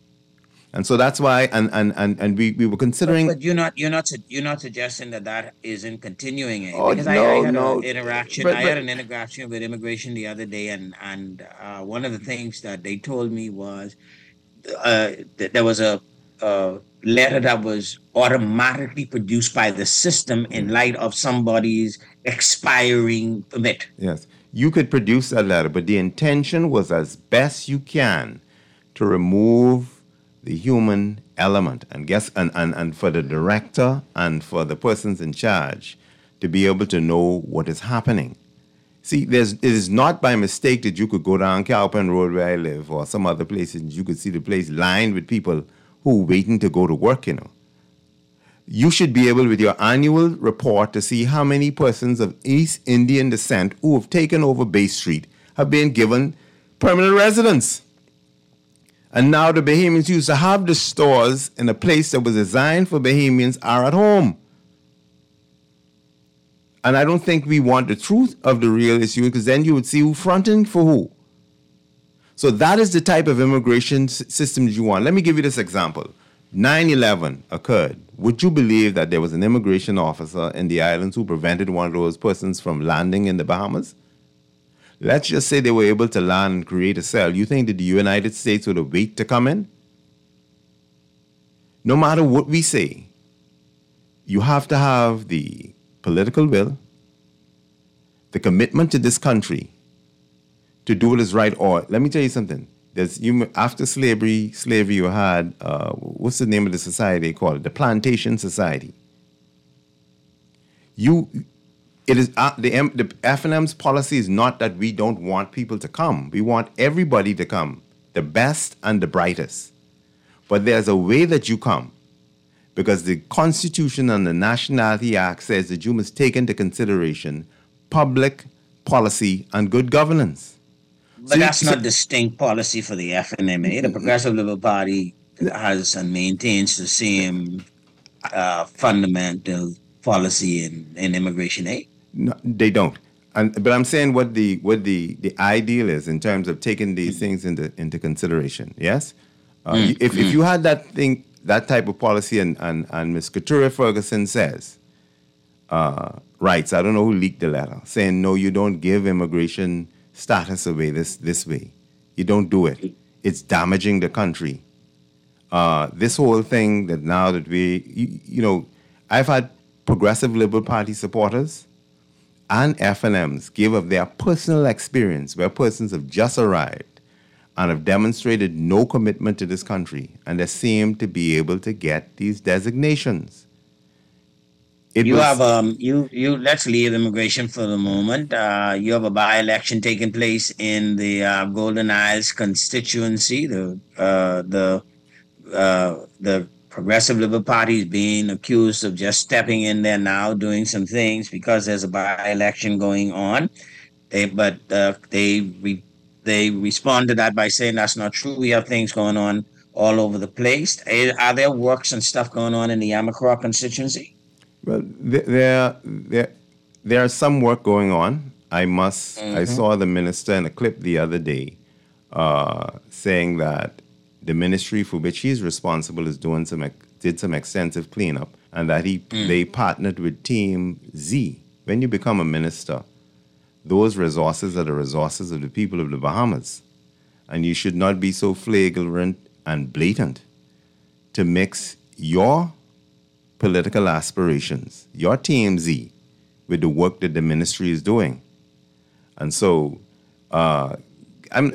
And so that's why, and and and, and we, we were considering. But, but you're not you're not you're not suggesting that that isn't continuing. Oh, because no, I, I had no. an interaction. But, I but, had an interaction with immigration the other day, and and uh, one of the things that they told me was uh, that there was a, a letter that was automatically produced by the system in light of somebody's expiring permit. Yes, you could produce that letter, but the intention was as best you can to remove the human element, and guess and, and, and for the director and for the persons in charge to be able to know what is happening. See, there's, it is not by mistake that you could go down Cowpen Road where I live or some other places and you could see the place lined with people who are waiting to go to work, you know. You should be able, with your annual report, to see how many persons of East Indian descent who have taken over Bay Street have been given permanent residence. And now the Bahamians used to have the stores in a place that was designed for Bahamians are at home. And I don't think we want the truth of the real issue, because then you would see who fronting for who. So that is the type of immigration s- system that you want. Let me give you this example. nine eleven occurred. Would you believe that there was an immigration officer in the islands who prevented one of those persons from landing in the Bahamas? Let's just say they were able to land and create a cell. You think that the United States would have waited to come in? No matter what we say, you have to have the political will, the commitment to this country to do what is right. Or let me tell you something. There's you after slavery, slavery you had uh, what's the name of the society called? The Plantation Society. You, it is uh, the M, the F and M's policy is not that we don't want people to come. We want everybody to come, the best and the brightest. But there's a way that you come. Because the Constitution and the Nationality Act says that you must take into consideration public policy and good governance. But So you- that's so- not distinct policy for the F N M A. The Progressive Liberal Party has and maintains the same uh, fundamental policy in, in immigration aid. No, they don't. And, but I'm saying what the what the, the ideal is in terms of taking these things into into consideration. Yes, uh, Mm. if if you had that thing that type of policy, and and and Miz Keturah Ferguson says, uh, writes, I don't know who leaked the letter, saying no, you don't give immigration status away this this way. You don't do it. It's damaging the country. Uh, this whole thing that now that we, you, you know, I've had Progressive Liberal Party supporters and F and M's give of their personal experience where persons have just arrived and have demonstrated no commitment to this country, and they seem to be able to get these designations. It you was- have um you you let's leave immigration for the moment. Uh, you have a by-election taking place in the uh, Golden Isles constituency. The uh, the uh, the Progressive Liberal Party is being accused of just stepping in there now, doing some things because there's a by-election going on. They but uh, they re, they respond to that by saying that's not true. We have things going on all over the place. Eh, Are there works and stuff going on in the Yamacraw constituency? Well, th- there, there, there's some work going on. I must. I Mhm. saw the minister in a clip the other day uh, saying that the ministry for which he's responsible is doing some ex- did some extensive cleanup, and that he Mm. they partnered with Team Z. When you become a minister, those resources are the resources of the people of the Bahamas, and you should not be so flagrant and blatant to mix your political aspirations, your T M Z, with the work that the ministry is doing. And so, uh, I'm,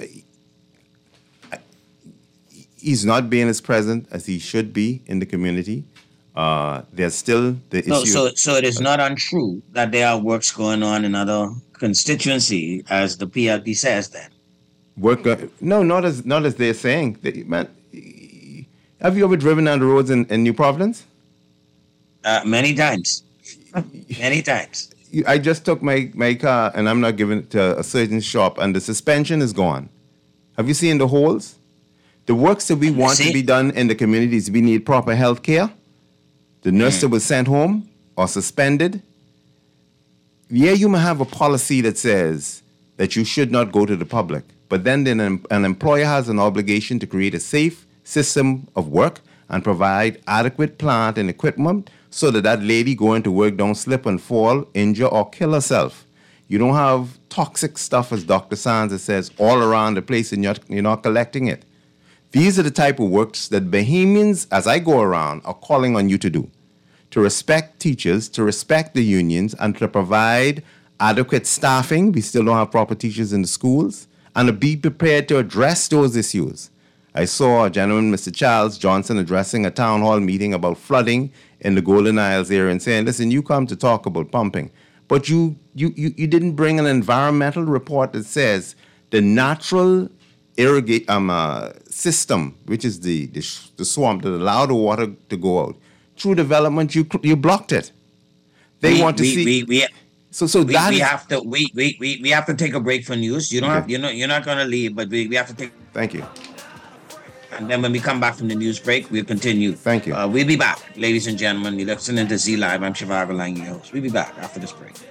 he's not being as present as he should be in the community. Uh, there's still the So, issue. so, so it is not untrue that there are works going on in other constituency, as the P L P says. Then, Work, uh, no, not as not as they're saying. They, man, have you ever driven down the roads in, in New Providence? uh, many times, many times. You- I just took my, my car and I'm not giving it to a certain shop, and the suspension is gone. Have you seen the holes? The works that we want to see. be done in the communities, we need proper health care. The nurse that was sent home or suspended. Yeah, you may have a policy that says that you should not go to the public, but then an, em- an employer has an obligation to create a safe system of work and provide adequate plant and equipment so that that lady going to work don't slip and fall, injure, or kill herself. You don't have toxic stuff, as Doctor Sands says, all around the place, and you're, you're not collecting it. These are the type of works that Bahamians, as I go around, are calling on you to do. To respect teachers, to respect the unions, and to provide adequate staffing. We still don't have proper teachers in the schools. And to be prepared to address those issues. I saw a gentleman, Mister Charles Johnson, addressing a town hall meeting about flooding in the Golden Isles area and saying, listen, you come to talk about pumping, but you, you, you, you didn't bring an environmental report that says the natural irrigate um, uh, system, which is the, the, the swamp that allowed the water to go out. Through development, you you blocked it. They we, want to we, see. We, we, so so we, that we is, have to we, we, we, we have to take a break for news. You don't okay. have you know you're not gonna leave, but we, we have to take. Thank you. And then when we come back from the news break, we'll continue. Thank you. Uh, we'll be back, ladies and gentlemen. You're listening to Z Live. I'm Shivago Lang, your host. We'll be back after this break.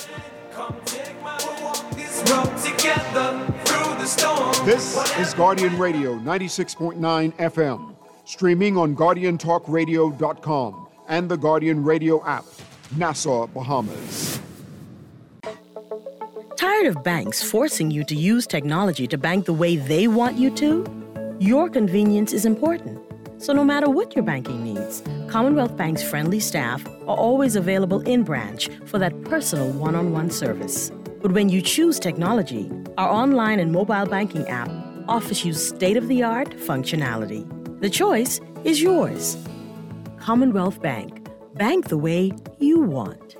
This is Guardian Radio ninety-six point nine F M, streaming on guardian talk radio dot com and the Guardian Radio app, Nassau, Bahamas. Tired of banks forcing you to use technology to bank the way they want you to? Your convenience is important. So no matter what your banking needs, Commonwealth Bank's friendly staff are always available in branch for that personal one-on-one service. But when you choose technology, our online and mobile banking app offers you state-of-the-art functionality. The choice is yours. Commonwealth Bank. Bank the way you want.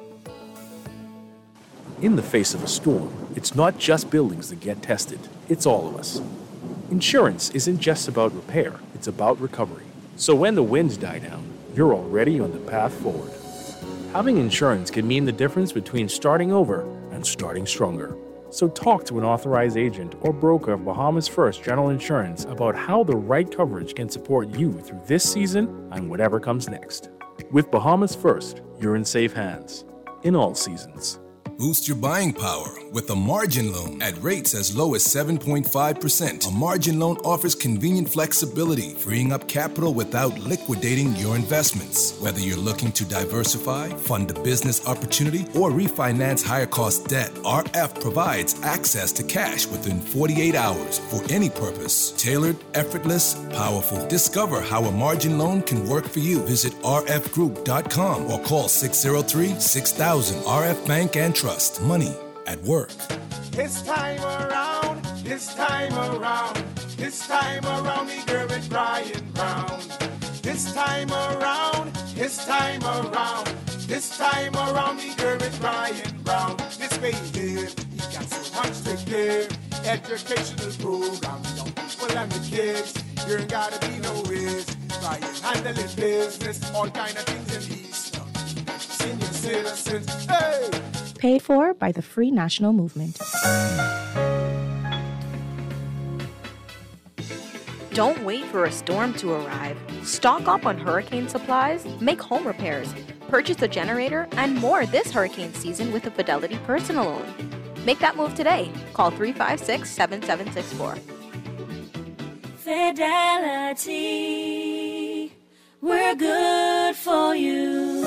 In the face of a storm, it's not just buildings that get tested, it's all of us. Insurance isn't just about repair, it's about recovery. So when the winds die down, you're already on the path forward. Having insurance can mean the difference between starting over and starting stronger. So talk to an authorized agent or broker of Bahamas First General Insurance about how the right coverage can support you through this season and whatever comes next. With Bahamas First, you're in safe hands, in all seasons. Boost your buying power with a margin loan at rates as low as seven point five percent. A margin loan offers convenient flexibility, freeing up capital without liquidating your investments. Whether you're looking to diversify, fund a business opportunity, or refinance higher cost debt, R F provides access to cash within forty-eight hours for any purpose. Tailored, effortless, powerful. Discover how a margin loan can work for you. Visit r f group dot com or call six oh three, six thousand. R F Bank and Trust. Money at work. This time around, this time around, this time around, me girl with Brian Brown. This time around, this time around, this time around, me girl with Brian Brown. This baby, he got so much to give. Educational program, young people and the kids. You ain't gotta be no whiz. Brian handling business, all kind of things in these senior citizens. Hey! Paid for by the Free National Movement. Don't wait for a storm to arrive. Stock up on hurricane supplies, make home repairs, purchase a generator, and more this hurricane season with a Fidelity personal loan. Make that move today. Call three five six, seven seven six four. Fidelity, we're good for you.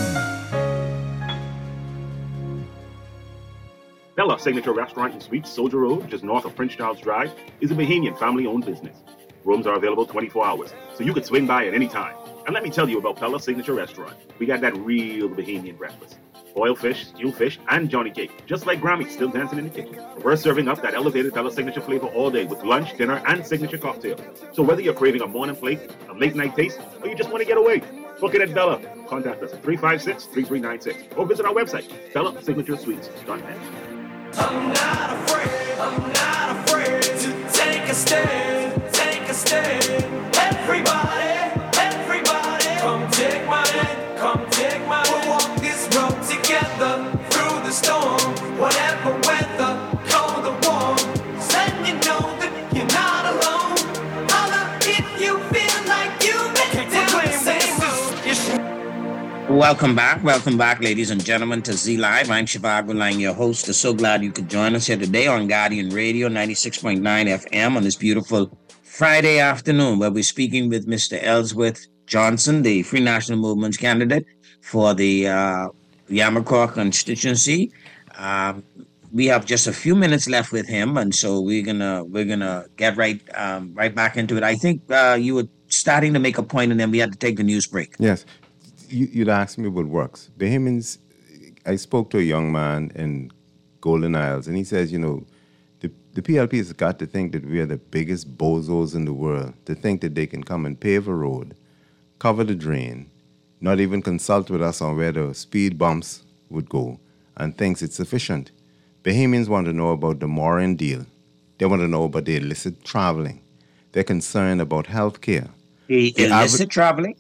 Bella Signature Restaurant and Suites, Soldier Road, just north of Prince Charles Drive, is a Bahamian family-owned business. Rooms are available twenty-four hours, so you could swing by at any time. And let me tell you about Bella Signature Restaurant. We got that real Bahamian breakfast. Boiled fish, stewed fish, and Johnny cake. Just like Grammy, still dancing in the kitchen. We're serving up that elevated Bella Signature flavor all day with lunch, dinner, and signature cocktails. So whether you're craving a morning plate, a late-night taste, or you just want to get away, book it at Bella. Contact us at three five six, three three nine six or visit our website, bella signature suites dot net. I'm not afraid, I'm not afraid to take a stand, take a stand. Everybody, everybody, come take my hand, come take my hand. We'll walk this road together through the storm, whatever weather, cold or warm. Let you know that you're not alone. Holla if you feel like you've been down the same road. Welcome back, welcome back, ladies and gentlemen, to Z Live. I'm Shivago Lang, your host. I'm so glad you could join us here today on Guardian Radio ninety-six point nine F M on this beautiful Friday afternoon, where we're speaking with Mister Ellsworth Johnson, the Free National Movement's candidate for the uh, Yamacoa constituency. Um, we have just a few minutes left with him, and so we're gonna we're gonna get right um, right back into it. I think uh, you were starting to make a point, and then we had to take the news break. Yes. You, you'd ask me what works. Bahamians, I spoke to a young man in Golden Isles, and he says, you know, the, the P L P has got to think that we are the biggest bozos in the world, to think that they can come and pave a road, cover the drain, not even consult with us on where the speed bumps would go, and thinks it's sufficient. Bahamians want to know about the Moran deal. They want to know about the illicit traveling. They're concerned about health care. The illicit traveling?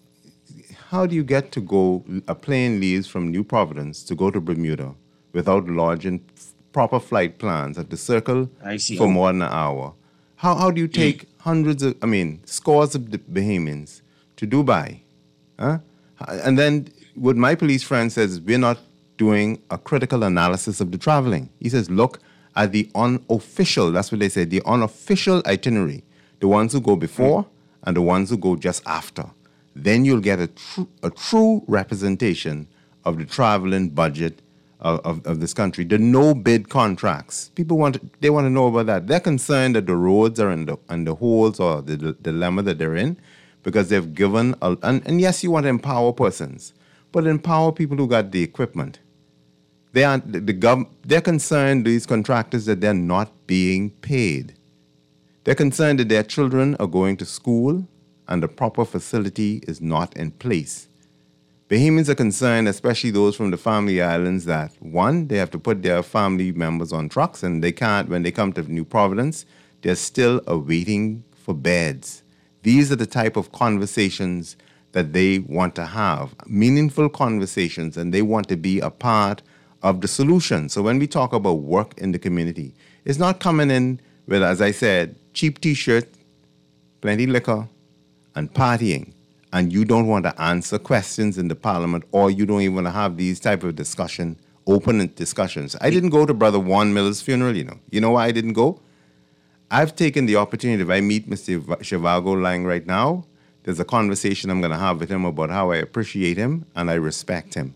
How do you get to go, a plane leaves from New Providence to go to Bermuda without lodging proper flight plans at the Circle I see. for more than an hour? How, how do you take hundreds of, I mean, scores of Bahamians to Dubai? Huh? And then what my police friend says, we're not doing a critical analysis of the traveling. He says, look at the unofficial, that's what they say, the unofficial itinerary, the ones who go before and the ones who go just after. Then you'll get a, tr- a true representation of the traveling budget of, of, of this country. The no-bid contracts. People want to, they want to know about that. They're concerned that the roads are in the, in the holes or the, the dilemma that they're in because they've given, a, and, and yes, you want to empower persons, but empower people who got the equipment. They aren't, the, the gov, they're concerned, these contractors, that they're not being paid. They're concerned that their children are going to school and the proper facility is not in place. Bahamians are concerned, especially those from the family islands, that one, they have to put their family members on trucks and they can't, when they come to New Providence, they're still awaiting for beds. These are the type of conversations that they want to have, meaningful conversations, and they want to be a part of the solution. So when we talk about work in the community, it's not coming in with, as I said, cheap T-shirt, plenty liquor, and partying, and you don't want to answer questions in the parliament, or you don't even want to have these type of discussion, open discussions. I didn't go to Brother Juan Miller's funeral, you know. You know why I didn't go? I've taken the opportunity, if I meet Mister Zhivago Lang right now, there's a conversation I'm going to have with him about how I appreciate him and I respect him.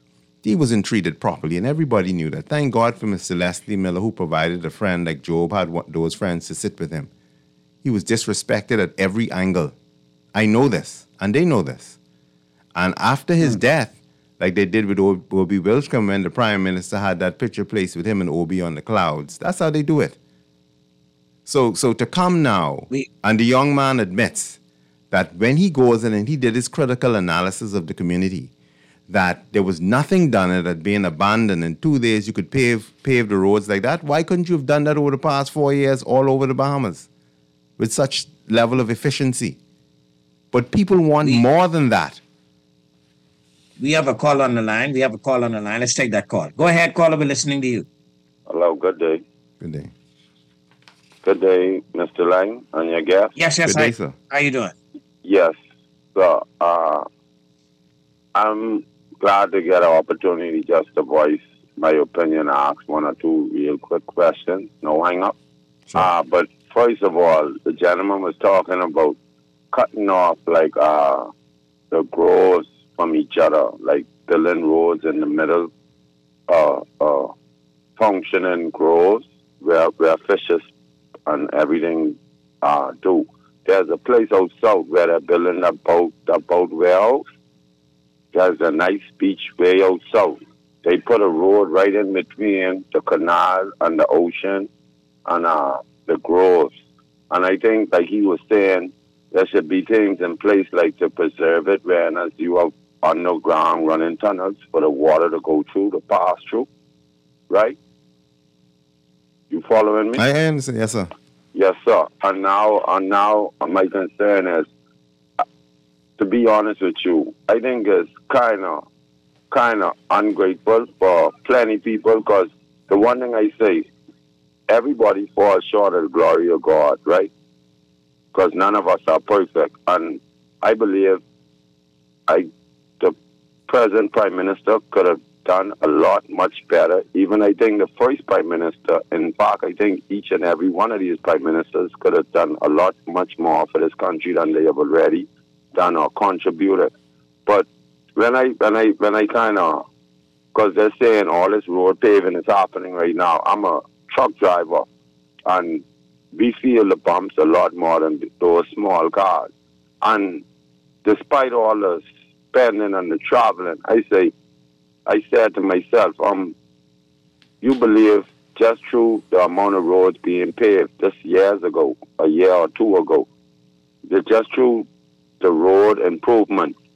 He wasn't treated properly, and everybody knew that. Thank God for Mister Leslie Miller, who provided a friend like Job had those friends to sit with him. He was disrespected at every angle. I know this, and they know this. And after his mm. death, like they did with Obi Wilshcombe when the Prime Minister had that picture placed with him and Obi on the clouds, that's how they do it. So, so to come now, we- and the young man admits that when he goes in and he did his critical analysis of the community, that there was nothing done, it had been abandoned. In two days, you could pave pave the roads like that. Why couldn't you have done that over the past four years all over the Bahamas with such level of efficiency? But people want we, more than that. We have a call on the line. We have a call on the line. Let's take that call. Go ahead, caller. We're listening to you. Hello, good day. Good day. Good day, Mister Lang, and your guest. Yes, yes, good hi. day, sir. How you doing? Yes. So, uh, I'm glad to get an opportunity just to voice my opinion, ask one or two real quick questions. No hang up. Sure. Uh, but first of all, the gentleman was talking about cutting off like uh, the groves from each other, like building roads in the middle, uh, uh, functioning groves where where fishes and everything uh, do. There's a place out south where they're building a boat, a boat warehouse. There's a nice beach way out south. They put a road right in between the canal and the ocean and uh, the groves. And I think, like he was saying, there should be things in place like to preserve it, whereas you have underground running tunnels for the water to go through, to pass through, right? You following me? I understand, yes, sir. Yes, sir. And now, and now my concern is, to be honest with you, I think it's kind of, kind of ungrateful for plenty people, because the one thing I say, everybody falls short of the glory of God, right? Because none of us are perfect. And I believe I, the present Prime Minister could have done a lot much better. Even I think the first Prime Minister, in fact, I think each and every one of these Prime Ministers could have done a lot much more for this country than they have already done or contributed. But when I, when I, when I kind of, because they're saying all this road paving is happening right now, I'm a truck driver, and we feel the bumps a lot more than those small cars. And despite all the spending and the traveling, I say, I said to myself, um, you believe just through the amount of roads being paved just years ago, a year or two ago, that just through the road improvement,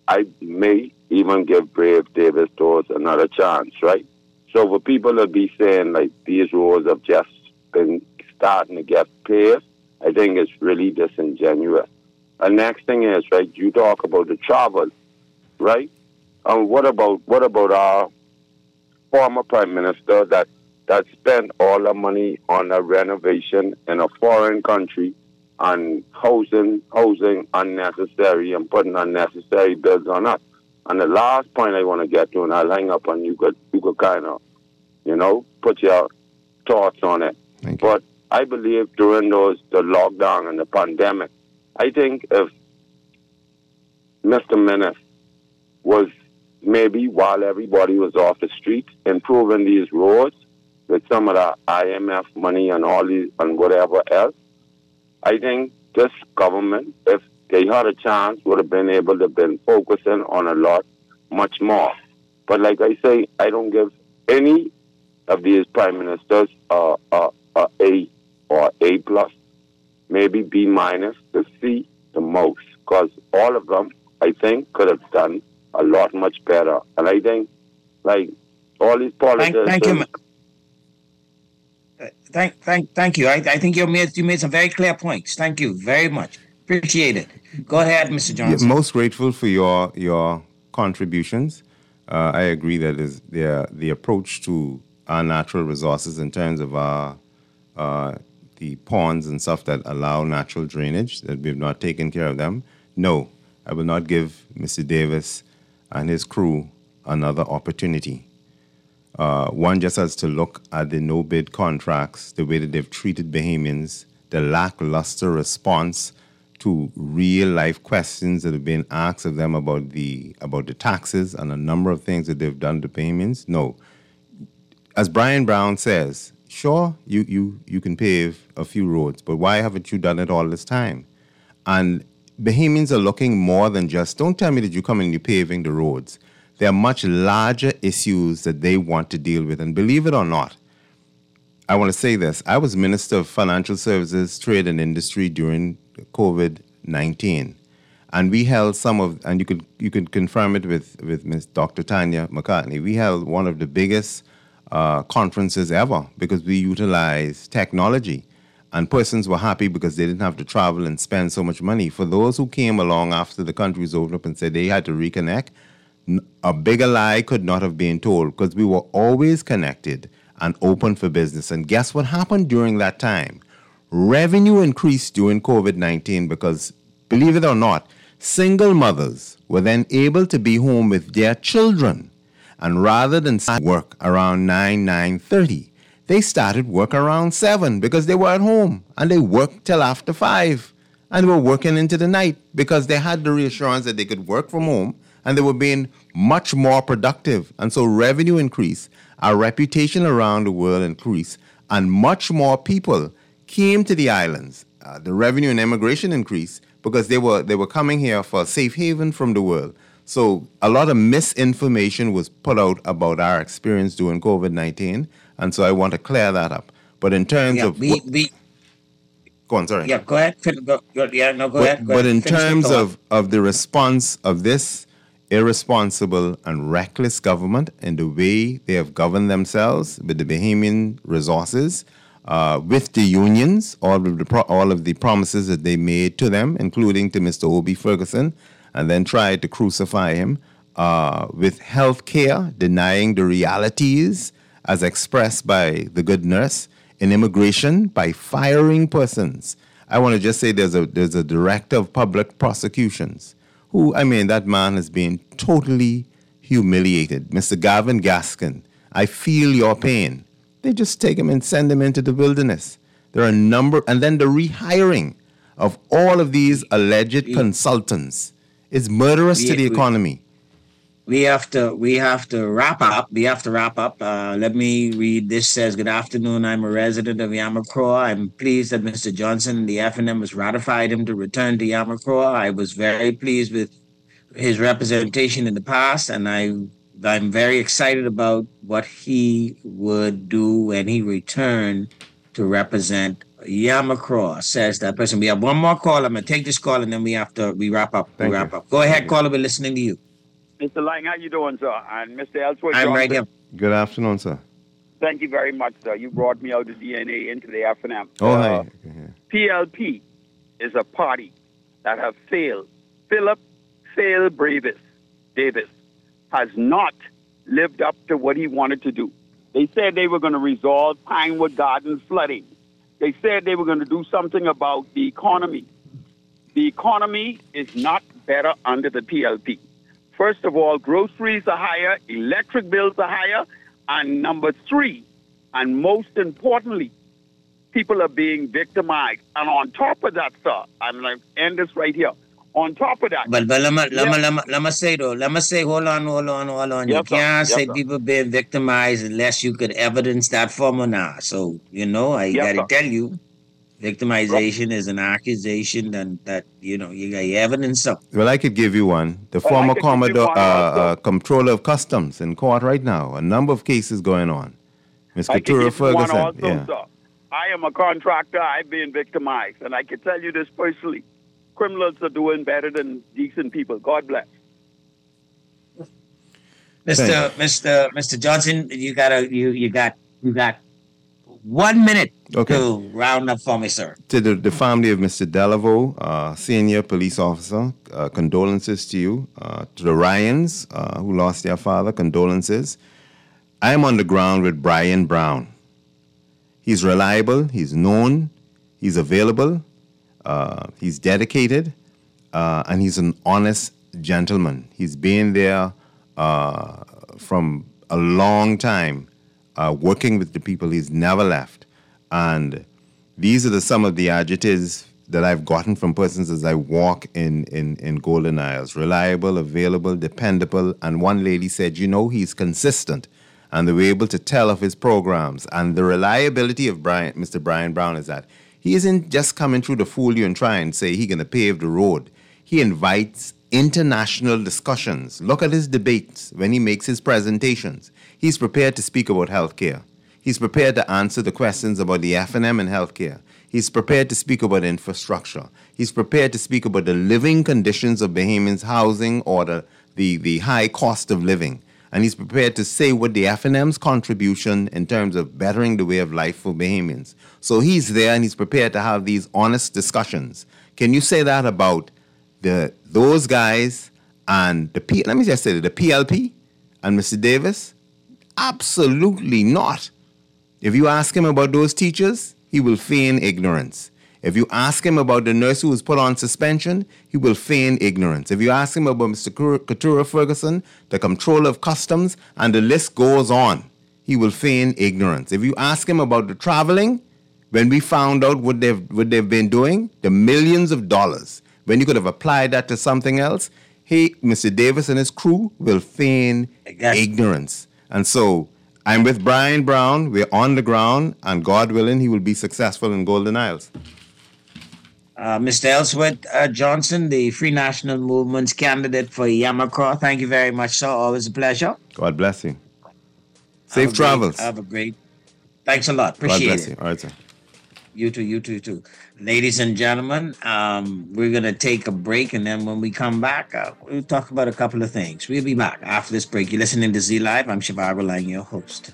I may even give Brave Davis doors another chance, right? So for people to be saying like these roads have just been starting to get paved, I think it's really disingenuous. The next thing is, right, you talk about the travel, right? And what about what about our former prime minister that that spent all the money on a renovation in a foreign country and housing housing unnecessary and putting unnecessary bills on us? And the last point I want to get to, and I'll hang up and you could you could kind of, you know, put your thoughts on it. But I believe during those the lockdown and the pandemic, I think if Mister Menace was maybe while everybody was off the streets improving these roads with some of the I M F money and all these and whatever else, I think this government, if they had a chance, would have been able to been focusing on a lot, much more. But like I say, I don't give any of these prime ministers uh, uh, uh, A or A plus, maybe B minus, to C the most, because all of them, I think, could have done a lot much better. And I think, like, all these politicians... Thank, thank you. Thank, thank, thank you. I, I think you made you made some very clear points. Thank you very much. Appreciate it. Go ahead, Mister Johnson. Yeah, most grateful for your your contributions. Uh, I agree that is the the approach to our natural resources in terms of our uh, the ponds and stuff that allow natural drainage, that we've not taken care of them. No, I will not give Mister Davis and his crew another opportunity. Uh, one just has to look at the no-bid contracts, the way that they've treated Bahamians, the lackluster response to real-life questions that have been asked of them about the about the taxes and a number of things that they've done to Bahamians. No. As Brian Brown says, sure, you, you, you can pave a few roads, but why haven't you done it all this time? And Bahamians are looking more than just, don't tell me that you come and you're paving the roads. There are much larger issues that they want to deal with. And believe it or not, I want to say this. I was Minister of Financial Services, Trade and Industry during COVID nineteen. And we held some of, and you could you could confirm it with, with Miz Doctor Tanya McCartney, we held one of the biggest uh, conferences ever because we utilized technology. And persons were happy because they didn't have to travel and spend so much money. For those who came along after the country was opened up and said they had to reconnect, a bigger lie could not have been told because we were always connected and open for business. And guess what happened during that time? Revenue increased during COVID nineteen because, believe it or not, single mothers were then able to be home with their children. And rather than start work around nine, nine thirty, they started work around seven because they were at home. And they worked till after five. And they were working into the night because they had the reassurance that they could work from home and they were being much more productive. And so revenue increased, our reputation around the world increased, and much more people came to the islands. Uh, the revenue and immigration increased because they were they were coming here for a safe haven from the world. So a lot of misinformation was put out about our experience during COVID nineteen, and so I want to clear that up. But in terms yeah, of... We, we, go on, sorry. Yeah, go ahead. Go, go, yeah, no, go but, ahead. Go but ahead. in Finish terms the of, of the response of this irresponsible and reckless government and the way they have governed themselves with the Bahamian resources, uh, with the unions, all of the pro- all of the promises that they made to them, including to Mister Obie Ferguson, and then tried to crucify him, uh, with health care, denying the realities as expressed by the good nurse, in immigration, by firing persons. I want to just say there's a there's a director of public prosecutions who, I mean, that man has been totally humiliated. Mister Gavin Gaskin, I feel your pain. They just take him and send him into the wilderness. There are a number, and then the rehiring of all of these alleged we, consultants is murderous we, to the economy. We have to we have to wrap up. We have to wrap up. Uh, let me read. This says, good afternoon. I'm a resident of Yamacraw. I'm pleased that Mister Johnson and the F N M has ratified him to return to Yamacraw. I was very pleased with his representation in the past, and I, I'm very excited about what he would do when he returned to represent Yamacraw says that person. We have one more call. I'm going to take this call and then we have to we wrap up. Thank we wrap you. up. Go ahead, caller. We're listening to you. Mister Lang, how you doing, sir? And Mister Ellsworth I'm Johnson. right here. Good afternoon, sir. Thank you very much, sir. You brought me out of D N A into the F N M. Oh, Uh, hi. Okay, yeah. P L P is a party that have failed. Philip Fail Bravis Davis has not lived up to what he wanted to do. They said they were going to resolve Pinewood Gardens flooding. They said they were going to do something about the economy. The economy is not better under the P L P. First of all, groceries are higher, electric bills are higher, and number three, and most importantly, people are being victimized. And on top of that, sir, I'm going to end this right here. On top of that, But but let me let me yeah. let me let me say though, let me say, hold on, hold on, hold on. Yes, you sir. can't Yes, say sir. people being victimized unless you could evidence that phenomena. So you know, I Yes, gotta sir. tell you, victimization is an accusation and that you know you got your evidence up. Well, I could give you one. The Well, I former could give you Commodore, one uh, also. uh, Comptroller of Customs in court right now. A number of cases going on. Miz I can Keturah give you one Ferguson. also, Yeah. sir. I am a contractor. I've been victimized, and I can tell you this personally. Criminals are doing better than decent people. God bless. Mister Mister Mister Johnson, you gotta you you got you got one minute Okay. to round up for me, sir. To the, the family of Mister Delavo, uh, senior police officer, uh, condolences to you. Uh, to the Ryans, uh, who lost their father, condolences. I am on the ground with Brian Brown. He's reliable, he's known, he's available, uh, he's dedicated, uh, and he's an honest gentleman. He's been there uh, from a long time, uh, working with the people. He's never left. And these are the, some of the adjectives that I've gotten from persons as I walk in, in, in Golden Isles. Reliable, available, dependable. And one lady said, you know, he's consistent. And they were able to tell of his programs. And the reliability of Brian, Mister Brian Brown is that he isn't just coming through to fool you and try and say he's going to pave the road. He invites international discussions. Look at his debates when he makes his presentations. He's prepared to speak about healthcare. He's prepared to answer the questions about the F N M and healthcare. He's prepared to speak about infrastructure. He's prepared to speak about the living conditions of Bahamians' housing or the, the, the high cost of living. And he's prepared to say what the F N M's contribution in terms of bettering the way of life for Bahamians. So he's there and he's prepared to have these honest discussions. Can you say that about the those guys and the P? Let me just say the P L P and Mister Davis? Absolutely not. If you ask him about those teachers, he will feign ignorance. If you ask him about the nurse who was put on suspension, he will feign ignorance. If you ask him about Mister Keturah Ferguson, the Comptroller of Customs, and the list goes on, he will feign ignorance. If you ask him about the traveling, when we found out what they've, what they've been doing, the millions of dollars, when you could have applied that to something else, he, Mister Davis and his crew will feign ignorance. And so I'm with Brian Brown. We're on the ground, and God willing, he will be successful in Golden Isles. Uh, Mister Ellsworth uh, Johnson, the Free National Movement's candidate for Yamacraw. Thank you very much, sir. Always a pleasure. God bless you. Safe Have a travels. Great, have a great. Thanks a lot. Appreciate God bless it. you. All right, sir. You too, you too, you too. Ladies and gentlemen, um, we're going to take a break, and then when we come back, uh, we'll talk about a couple of things. We'll be back after this break. You're listening to Z Live. I'm Shivago Lang, your host.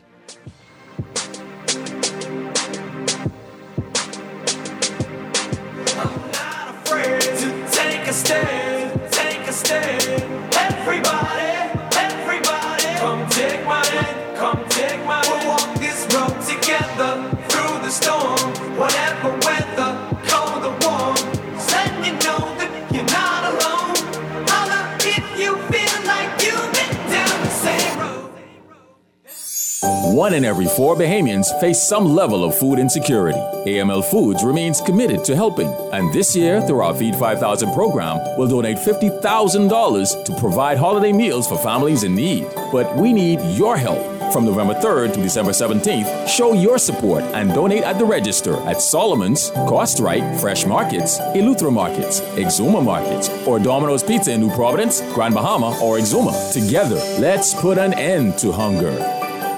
To take a stand, take a stand. Everybody, everybody, come take my hand, come take my hand. We'll walk this road together through the storm, whatever weather, cold or warm. So let you know that you're not alone. Holla if you feel like you've been down the same road. One in every four Bahamians face some level of food insecurity. A M L Foods remains committed to helping, and this year, through our Feed five thousand program, will donate fifty thousand dollars to provide holiday meals for families in need. But we need your help. From November third to December seventeenth, show your support and donate at the register at Solomon's, Cost Right, Fresh Markets, Eleuthera Markets, Exuma Markets, or Domino's Pizza in New Providence, Grand Bahama, or Exuma. Together, let's put an end to hunger.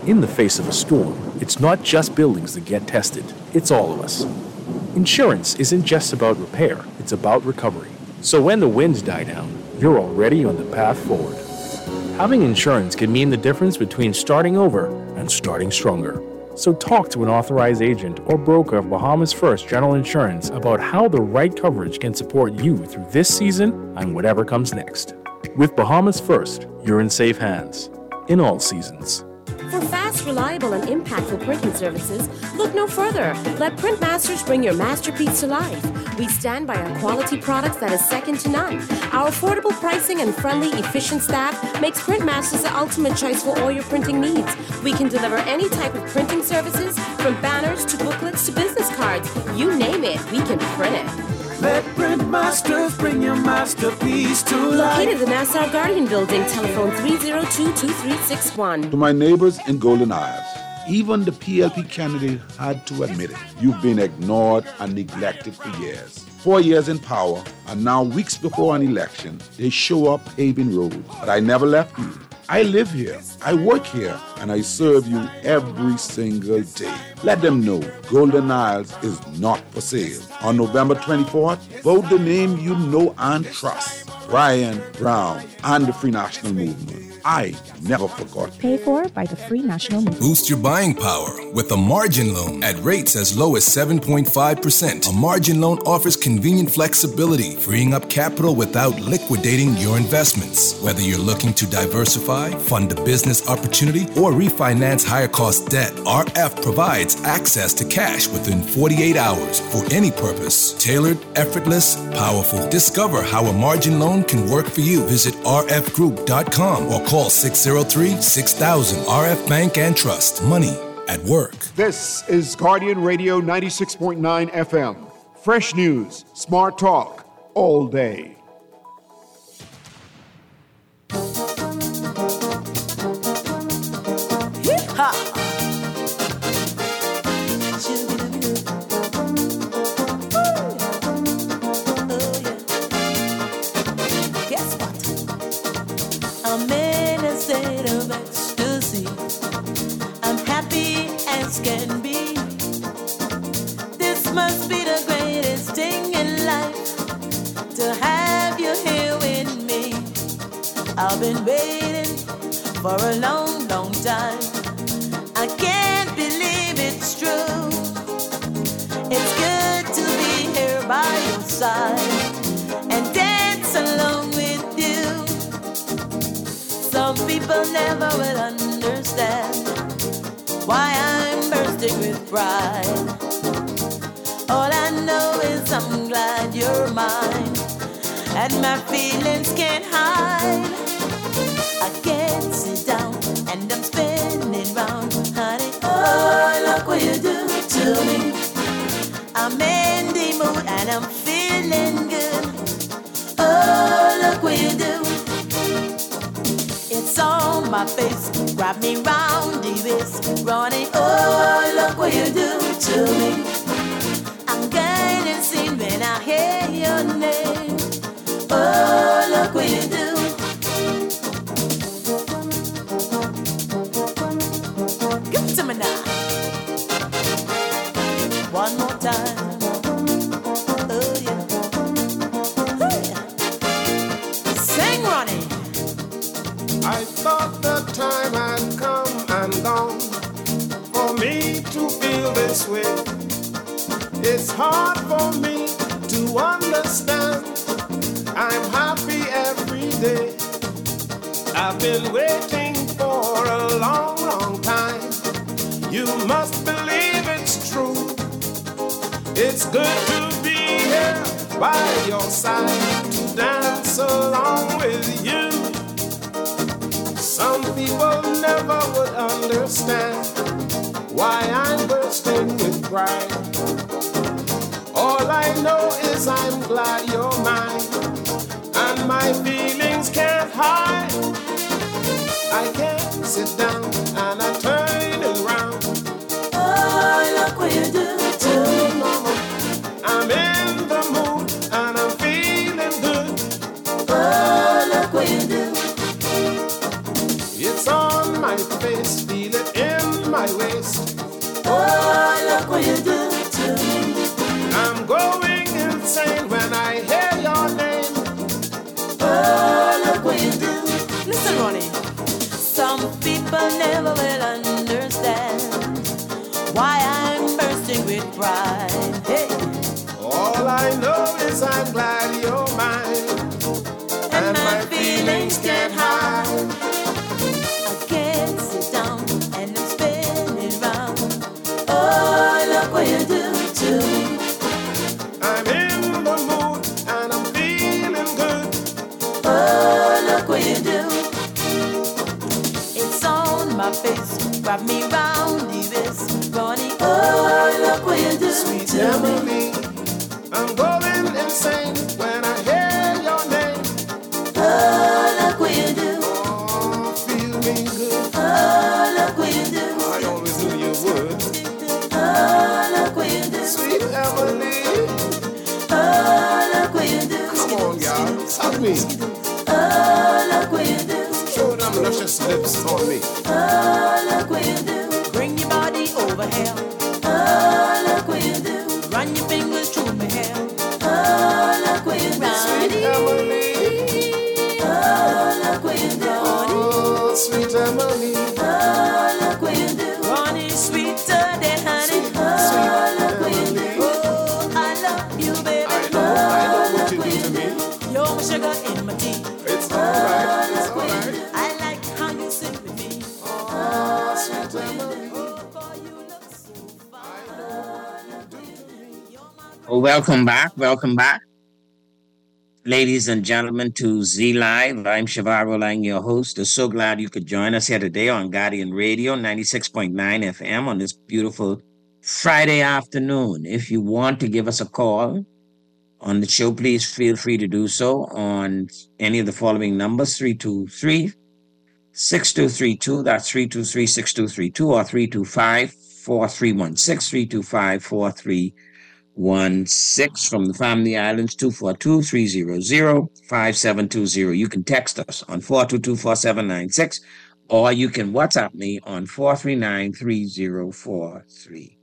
In the face of a storm, it's not just buildings that get tested, it's all of us. Insurance isn't just about repair, it's about recovery. So when the winds die down, you're already on the path forward. Having insurance can mean the difference between starting over and starting stronger. So talk to an authorized agent or broker of Bahamas First General Insurance about how the right coverage can support you through this season and whatever comes next. With Bahamas First, you're in safe hands in all seasons. For fast, reliable, and impactful printing services, look no further. Let Printmasters bring your masterpiece to life. We stand by our quality products that is second to none. Our affordable pricing and friendly, efficient staff makes Printmasters the ultimate choice for all your printing needs. We can deliver any type of printing services, from banners to booklets to business cards. You name it, we can print it. Let Printmasters bring your masterpiece to life. Located in the Nassau Guardian Building, telephone three oh two, two three six one. To my neighbors in Golden Isles, even the P L P candidate had to admit it. You've been ignored and neglected for years. Four years in power, and now weeks before an election, they show up paving roads. But I never left you. I live here, I work here, and I serve you every single day. Let them know Golden Isles is not for sale. On November twenty-fourth, vote the name you know and trust, Ryan Brown and the Free National Movement. I never forgot. Paid for by the Free National Movement. Boost your buying power with a margin loan at rates as low as seven point five percent. A margin loan offers convenient flexibility, freeing up capital without liquidating your investments. Whether you're looking to diversify, fund a business opportunity, or refinance higher cost debt, R F provides access to cash within forty-eight hours for any purpose. Tailored, effortless, powerful. Discover how a margin loan can work for you. Visit r f group dot com or call six oh three, six thousand. R F Bank and Trust. Money at work. This is Guardian Radio ninety-six point nine F M. Fresh news, smart talk, all day. Hip-hop. Can be. This must be the greatest thing in life, to have you here with me. I've been waiting for a long, long time. I can't believe it's true. It's good to be here by your side and dance along with you. Some people never will understand why I'm bursting with pride. All I know is I'm glad you're mine, and my feelings can't hide. I can't sit down and I'm spinning round, honey. Oh, look what you do to me. I'm in the mood and I'm feeling good. Oh, look what you do. It's on my face, grab me round the waist, running. Oh, look what you do to me. I'm getting seen when I hear your name. Oh, look what you do. Give it to me now. One more time. Oh yeah. Hey. Sing, Ronnie. I thought the time had come and gone for me to feel this way. It's hard for me to understand. I'm happy every day. I've been waiting for a long, long time. You must believe it's true. It's good to be here by your side, to dance along with you. Some people never would understand why I'm bursting with pride. All I know is I'm glad you're mine, and my feelings can't hide. I can't sit down and I turn it around. Oh, look what you do to me, mama. I'm in the mood and I'm feeling good. Oh, look what you do. It's on my face, feel it in my waist. Oh, look what you do to me. I'm going insane when I hear your name. Oh, look what you do. Listen, Ronnie. Some people never will understand why I'm bursting with pride. Hey. All I know is I'm glad you're mine, and, and my feelings can't hide. I can't sit down and I'm spinning round. Oh, look what you do to me. I'm in the mood and I'm feeling good. Oh, look what you do. It's on my face, grab me round the wrist, Ronnie. Oh, look what you do, sweet to Emily. me. I'm going insane when I hear your name. Oh, look what you do. Oh, feel me good. Oh, look what you do. I always knew you would. Oh, look what you do. Sweet Emily. Oh, look what you do. Come on, y'all. Hug me. Oh, look what you do. Show them luscious lips on me. Oh, look what you do. Bring your body over here. Oh, look what you do. Run your fingers through my hair. Oh, look what you do. Sweet Emily. Oh, look what you do. Oh, sweet Emily. Oh, look what you do. Ronnie, sweeter than honey. Oh, look what you do. Oh, I love you, baby. I know, I know what you do to me. You're my sugar in my tea. It's alright, it's alright. I like how you sing with me. Oh, sweet Emily. Oh, welcome back. Welcome back. Ladies and gentlemen, to Z Live. I'm Shavar Lang, your host. I'm so glad you could join us here today on Guardian Radio, ninety-six point nine F M on this beautiful Friday afternoon. If you want to give us a call on the show, please feel free to do so on any of the following numbers, three two three, six two three two, that's three two three, six two three two, or three two five, four three one six, three two five, four three one six. From the Family Islands, two four two, three zero zero, five seven two zero. You can text us on four two two, four seven nine six, or you can WhatsApp me on four three nine, three zero four three.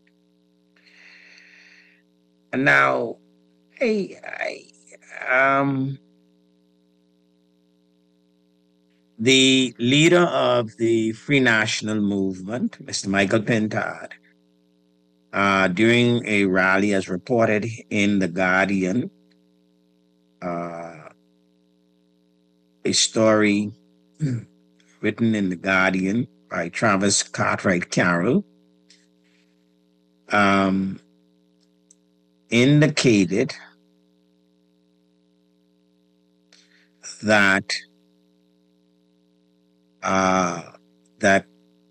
And now, hey, I, um, the leader of the Free National Movement, Mister Michael Pintard, uh, during a rally, as reported in The Guardian, uh, a story written in The Guardian by Travis Cartwright Carroll, um, indicated that uh, that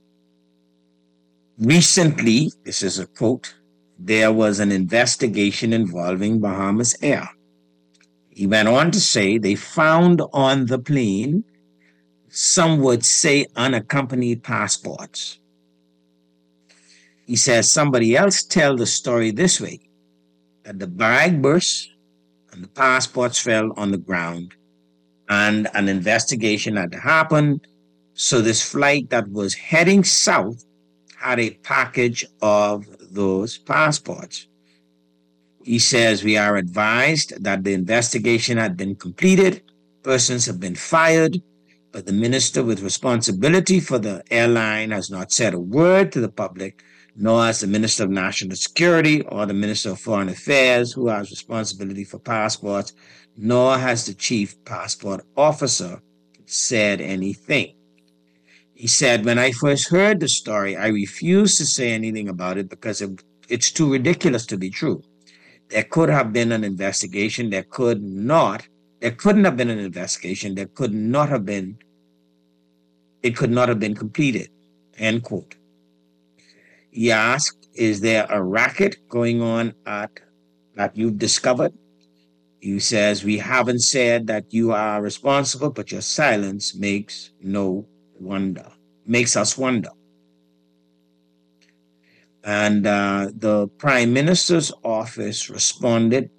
recently, this is a quote, there was an investigation involving Bahamas Air. He went on to say they found on the plane, some would say unaccompanied passports. He says somebody else tell the story this way, that the bag burst and the passports fell on the ground and an investigation had to happen. So this flight that was heading south had a package of those passports. He says, we are advised that the investigation had been completed, persons have been fired, but the minister with responsibility for the airline has not said a word to the public, nor has the Minister of National Security or the Minister of Foreign Affairs, who has responsibility for passports, nor has the Chief Passport Officer said anything. He said, when I first heard the story, I refused to say anything about it because it, it's too ridiculous to be true. There could have been an investigation. There could not. There couldn't have been an investigation. There could not have been. It could not have been completed. End quote. He asked, is there a racket going on at that you've discovered? He says, we haven't said that you are responsible, but your silence makes no wonder, makes us wonder. And uh, the Prime Minister's office responded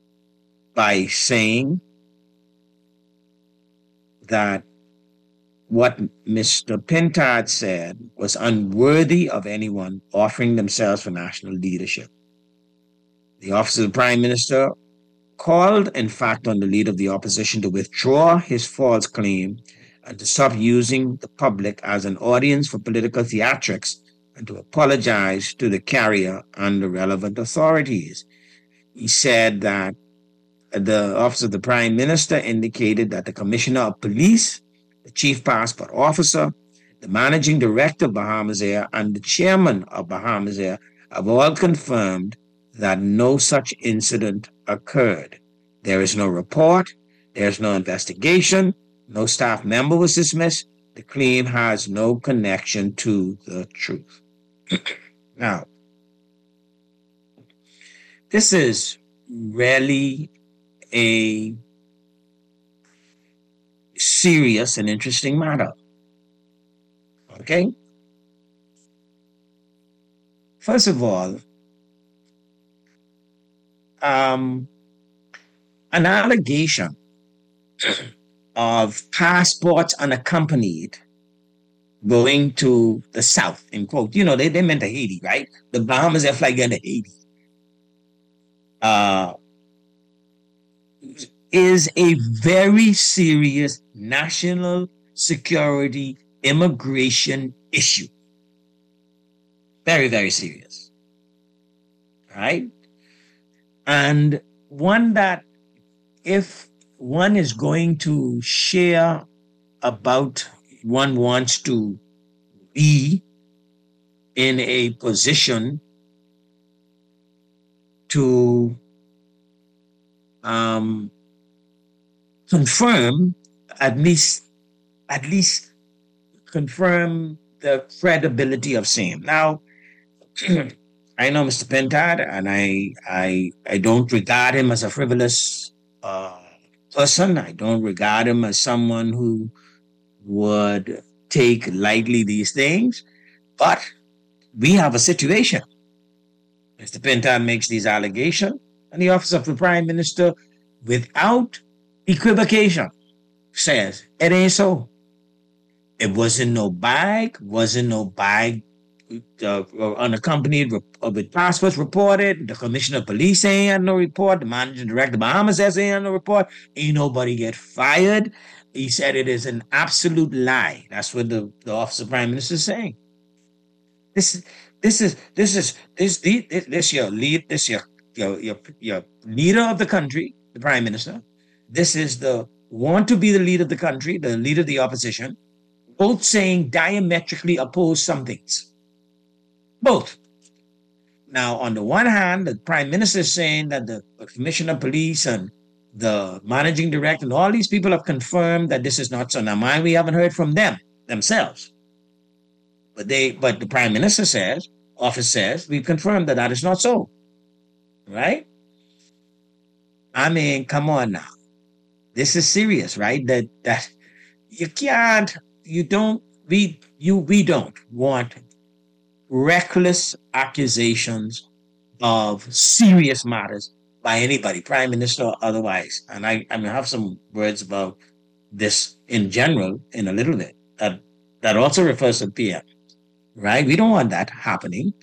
by saying that what Mister Pintard said was unworthy of anyone offering themselves for national leadership. The Office of the Prime Minister called, in fact, on the leader of the opposition to withdraw his false claim and to stop using the public as an audience for political theatrics and to apologize to the carrier and the relevant authorities. He said that the Office of the Prime Minister indicated that the Commissioner of Police, the Chief Passport Officer, the Managing Director of Bahamas Air, and the Chairman of Bahamas Air have all confirmed that no such incident occurred. There is no report, there is no investigation, no staff member was dismissed. The claim has no connection to the truth. Now, this is really a serious and interesting matter. Okay? First of all, um, an allegation of passports unaccompanied going to the South, in quote. You know, they, they meant to Haiti, right? The Bahamas Air flight going to Haiti. Uh, is a very serious national security immigration issue. Very, very serious. Right? And one that if one is going to share about one wants to be in a position to um, confirm, at least, at least confirm the credibility of same. Now, I know Mister Pintard, and I, I, I don't regard him as a frivolous uh, person. I don't regard him as someone who would take lightly these things. But we have a situation. Mister Pintard makes these allegations, and the Office of the Prime Minister, without equivocation, says it ain't so. It wasn't no bag, wasn't no bag uh, unaccompanied uh, with passports reported. The Commissioner of Police ain't had no report. The Managing Director of Bahamas ain't had no report. Ain't nobody get fired. He said it is an absolute lie. That's what the, the Office of Prime Minister is saying. This, this is this is this this, this your lead. This your, your your your leader of the country, the Prime Minister. This is the want to be the leader of the country, the leader of the opposition. Both saying diametrically opposed some things. Both. Now, on the one hand, the Prime Minister is saying that the Commissioner of Police and the Managing Director and all these people have confirmed that this is not so. Now, mind we haven't heard from them themselves. But they, but the Prime Minister says, office says, we've confirmed that that is not so. Right? I mean, come on now. This is serious, right? That that you can't, you don't, we you we don't want reckless accusations of serious matters by anybody, Prime Minister or otherwise. And I, I mean, have some words about this in general in a little bit. That that also refers to P M, right? We don't want that happening.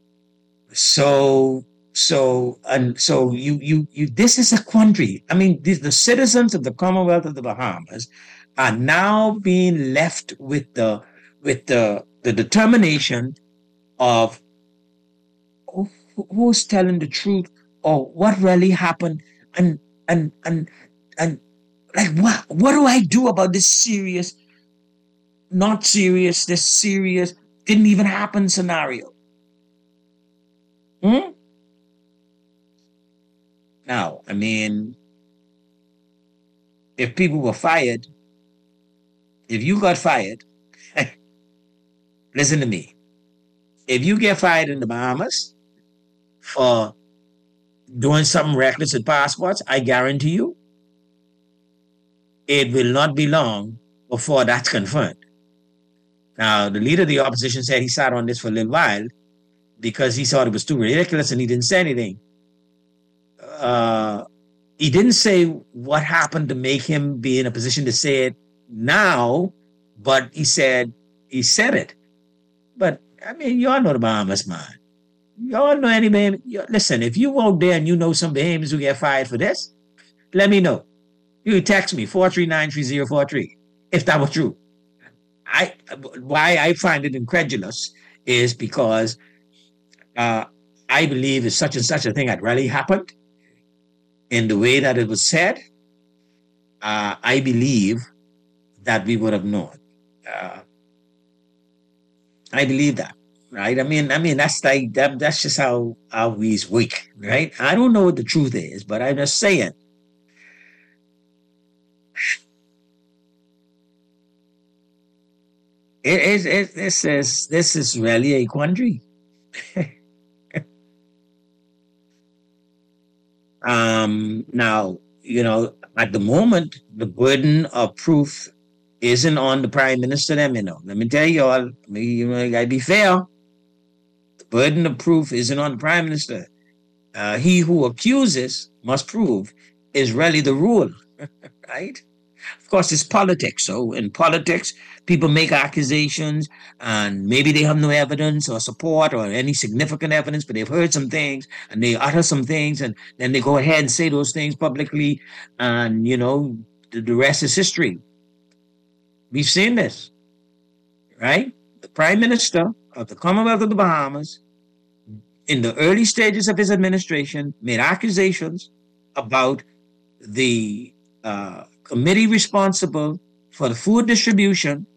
So so and so you you you this is a quandary. I mean, these, the citizens of the Commonwealth of the Bahamas are now being left with the with the the determination of who, who's telling the truth or what really happened, and and and and like what what do I do about this serious, not serious, this serious, didn't even happen scenario? Hmm? Now, I mean, if people were fired, if you got fired, listen to me. If you get fired in the Bahamas for doing something reckless with passports, I guarantee you, it will not be long before that's confirmed. Now, the leader of the opposition said he sat on this for a little while because he thought it was too ridiculous and he didn't say anything. Uh, he didn't say what happened to make him be in a position to say it now, But he said, he said it. But, I mean, you all know the Bahamas, man. You all know any Bahamian. Listen, if you out there and you know some Bahamians who get fired for this, let me know. You can text me, four three nine, three zero four three, if that was true. I Why I find it incredulous is because uh, I believe if such and such a thing had really happened in the way that it was said, uh, I believe that we would have known. Uh, I believe that, right? I mean, I mean that's like that, that's just how how we's weak, right? I don't know what the truth is, but I'm just saying. It is. It, it, this is this is really a quandary. um, now, you know, at the moment, the burden of proof isn't on the prime minister. Them, you know. Let me tell you all. Me, you know, I gotta be fair. The burden of proof isn't on the prime minister. Uh, he who accuses must prove is really the rule, right? Of course, it's politics. So in politics, people make accusations and maybe they have no evidence or support or any significant evidence, but they've heard some things and they utter some things and then they go ahead and say those things publicly. And, you know, the, the rest is history. We've seen this, right? The Prime Minister of the Commonwealth of the Bahamas, in the early stages of his administration, made accusations about the uh, committee responsible for the food distribution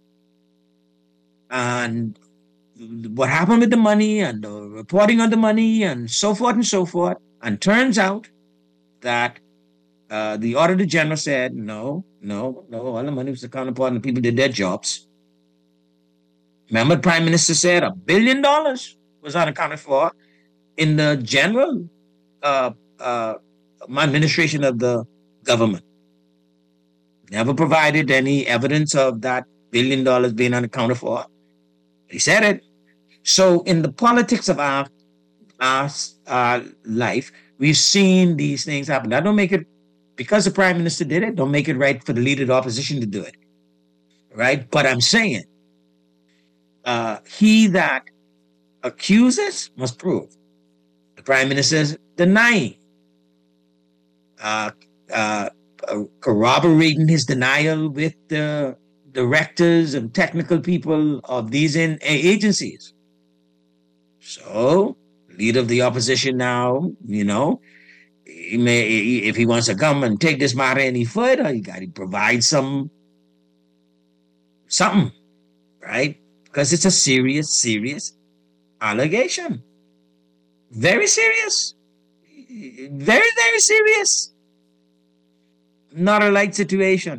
and what happened with the money and the reporting on the money and so forth and so forth. And turns out that uh, the Auditor General said, no, no, no, all the money was accounted for and the people did their jobs. Remember, the Prime Minister said a billion dollars was unaccounted for in the general uh, uh, administration of the government. Never provided any evidence of that billion dollars being unaccounted for. He said it. So in the politics of our, our, our life, we've seen these things happen. That don't make it, because the Prime Minister did it, don't make it right for the leader of the opposition to do it. Right? But I'm saying, uh, he that accuses must prove. The Prime Minister is denying. Uh, uh, Uh, corroborating his denial with the directors and technical people of these in, uh, agencies. So, leader of the opposition now, you know, he may, if he wants to come and take this matter any further, he got to provide some, something, right? Because it's a serious, serious allegation. Very serious. Very, very serious. Not a light situation.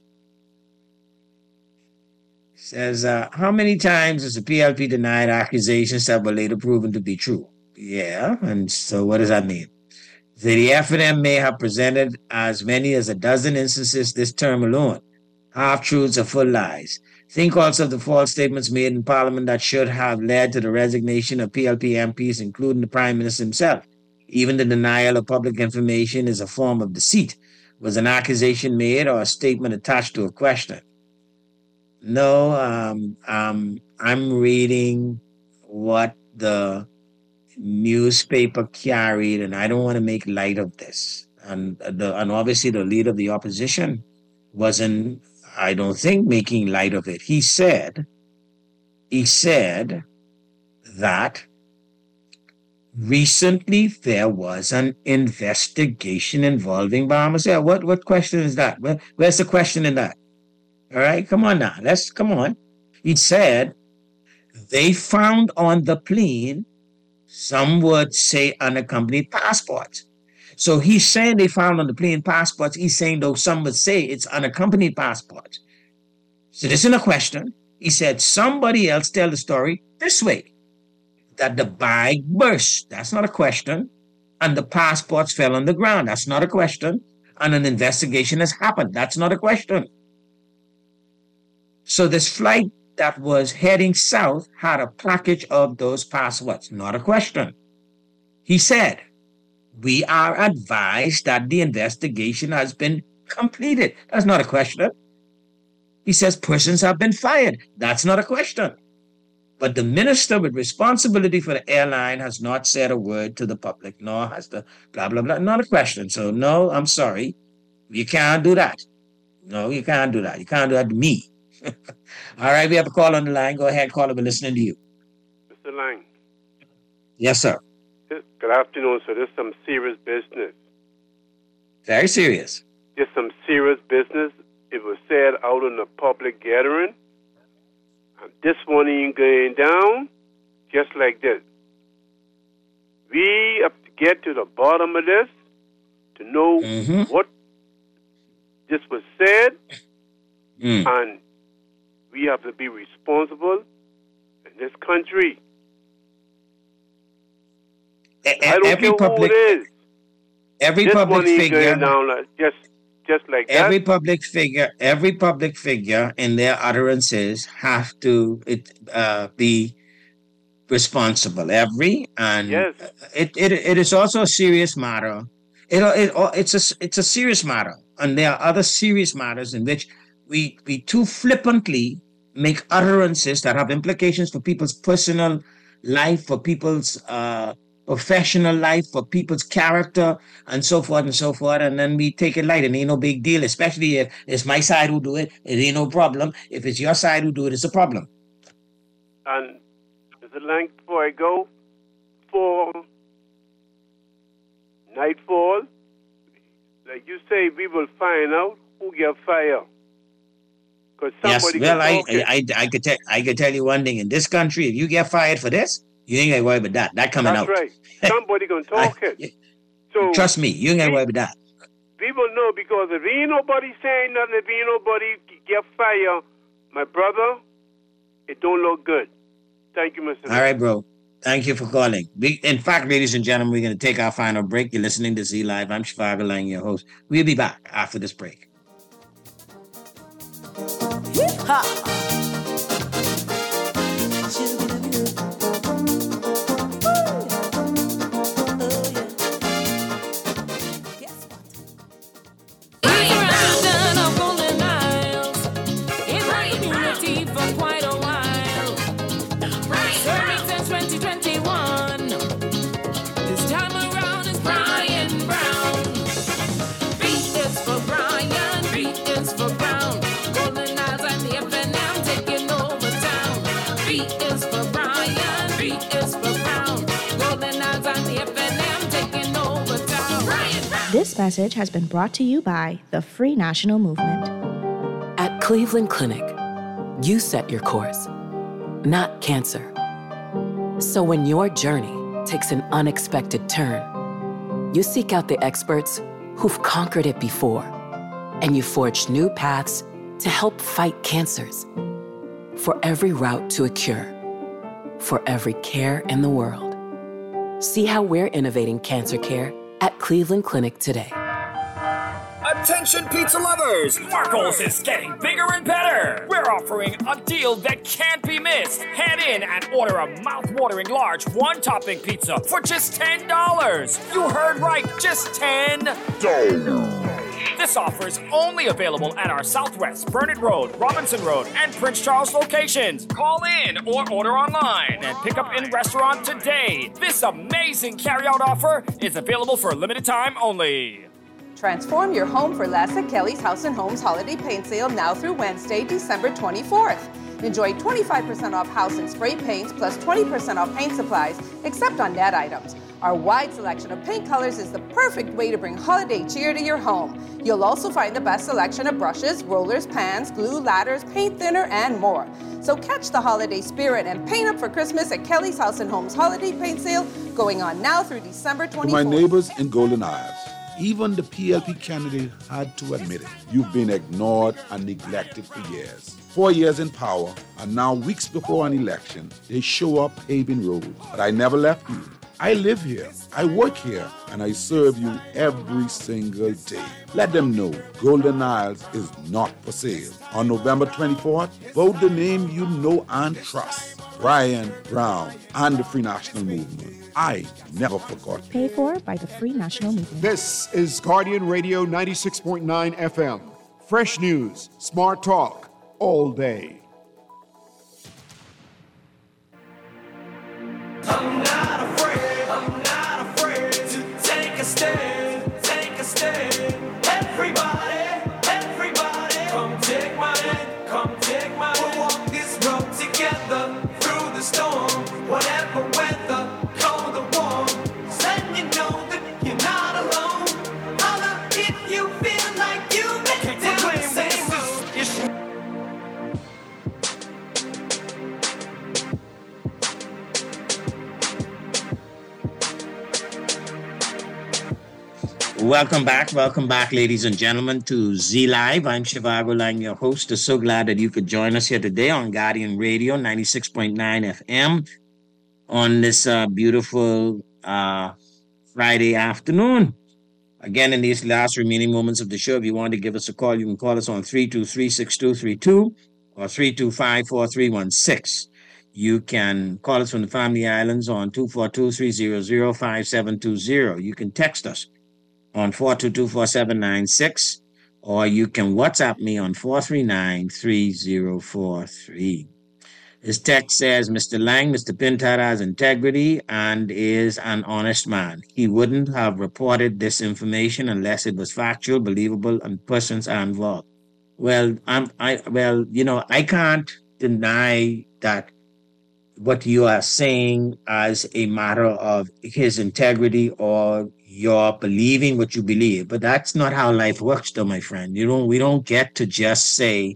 Says, uh, how many times has the P L P denied accusations that were later proven to be true? Yeah, and so what does that mean? The F N M may have presented as many as a dozen instances this term alone. Half-truths or full lies. Think also of the false statements made in Parliament that should have led to the resignation of P L P M Ps, including the Prime Minister himself. Even the denial of public information is a form of deceit. Was an accusation made or a statement attached to a question? No, um, um, I'm reading what the newspaper carried, and I don't want to make light of this. And the and obviously the leader of the opposition wasn't, I don't think, making light of it. He said, he said that recently there was an investigation involving Bahamas. Yeah, what, what question is that? Where, where's the question in that? All right, come on now. Let's, come on. He said they found on the plane, some would say unaccompanied passports. So he's saying they found on the plane passports. He's saying, though, some would say it's unaccompanied passports. So this isn't a question. He said somebody else tell the story this way. That the bag burst. That's not a question. And the passports fell on the ground. That's not a question. And an investigation has happened. That's not a question. So this flight that was heading south had a package of those passports. Not a question. He said, we are advised that the investigation has been completed. That's not a question. He says persons have been fired. That's not a question. But the minister with responsibility for the airline has not said a word to the public, nor has the blah, blah, blah. Not a question. So, no, I'm sorry. You can't do that. No, you can't do that. You can't do that to me. All right, we have a call on the line. Go ahead, caller. We're listening to you. Mister Lang. Yes, sir. This, good afternoon, sir. This is some serious business. Very serious. This some serious business. It was said out in a public gathering. And this one ain't going down just like this. We have to get to the bottom of this to know mm-hmm. what this was said, mm. and we have to be responsible in this country. A- I don't every care public, who it is. Every this public one ain't figure, going down like, just just like every that. public figure, every public figure in their utterances have to it uh, be responsible. Every and Yes. it, it it is also a serious matter. It, it it's a it's a serious matter, and there are other serious matters in which we we too flippantly make utterances that have implications for people's personal life, for people's uh, professional life, for people's character, and so forth and so forth. And then we take it light, and it ain't no big deal, especially if it's my side who do it, it ain't no problem. If it's your side who do it, it's a problem. And Mister Lang, before I go, for nightfall, like you say, we will find out who get fired. Because Yes, somebody well, I, can I, I, I could tell, I could tell you one thing. In this country, if you get fired for this, you ain't gonna worry about that. That coming That's out. right. Somebody gonna talk it. So Trust me, you ain't gonna worry about that. people know, because if ain't nobody saying nothing, if ain't nobody get fired, my brother, it don't look good. Thank you, Mister All right, bro. Thank you for calling. We, in fact, ladies and gentlemen, we're going to take our final break. You're listening to Z Live. I'm Shivago Lang, your host. We'll be back after this break. Ha! This message has been brought to you by the Free National Movement. At Cleveland Clinic, you set your course, not cancer. So when your journey takes an unexpected turn, you seek out the experts who've conquered it before, and you forge new paths to help fight cancers. For every route to a cure, for every care in the world. See how we're innovating cancer care at Cleveland Clinic today. Attention pizza lovers! Marco's is getting bigger and better! We're offering a deal that can't be missed. Head in and order a mouth-watering large one-topping pizza for just ten dollars. You heard right, just ten dollars. This offer is only available at our Southwest, Burnett Road, Robinson Road, and Prince Charles locations. Call in or order online and pick up in restaurant today. This amazing carryout offer is available for a limited time only. Transform your home for less at Kelly's House and Homes Holiday Paint Sale now through Wednesday, December twenty-fourth. Enjoy twenty-five percent off house and spray paints plus twenty percent off paint supplies, except on net items. Our wide selection of paint colors is the perfect way to bring holiday cheer to your home. You'll also find the best selection of brushes, rollers, pans, glue, ladders, paint thinner, and more. So catch the holiday spirit and paint up for Christmas at Kelly's House and Homes Holiday Paint Sale, going on now through December To twenty-fourth. my neighbors in Golden Isles, even the P L P candidate had to admit it. You've been ignored and neglected for years. Four years in power, and now weeks before an election, they show up paving roads. But I never left you. I live here, I work here, and I serve you every single day. Let them know Golden Isles is not for sale. On November twenty-fourth, vote the name you know and trust. Brian Brown and the Free National Movement. I never forgot. Paid for by the Free National Movement. This is Guardian Radio ninety-six point nine F M. Fresh news, smart talk, all day. I'm not afraid, I'm not afraid to take a stand, take a stand. Everybody, everybody, come take my hand, come take my hand. We'll walk this road together through the storm, whatever weather, cold or warm. Just letting you know that you're not alone. Holla if you feel like you've been down the same road. Welcome back. Welcome back, ladies and gentlemen, to Z Live. I'm Shivago Lang, your host. I'm so glad that you could join us here today on Guardian Radio, ninety-six point nine F M, on this uh, beautiful uh, Friday afternoon. Again, in these last remaining moments of the show, if you want to give us a call, you can call us on three two three, six two three two or three two five, four three one six. You can call us from the Family Islands on two four two, three zero zero, five seven two zero. You can text us on four two two, four seven nine six, or you can WhatsApp me on four three nine, three zero four three. This text says, Mister Lang, Mister Pintard has integrity and is an honest man. He wouldn't have reported this information unless it was factual, believable, and persons are involved. Well, I'm, I, well, you know, I can't deny that what you are saying as a matter of his integrity or you're believing what you believe, but that's not how life works, though, my friend. You don't. We don't get to just say,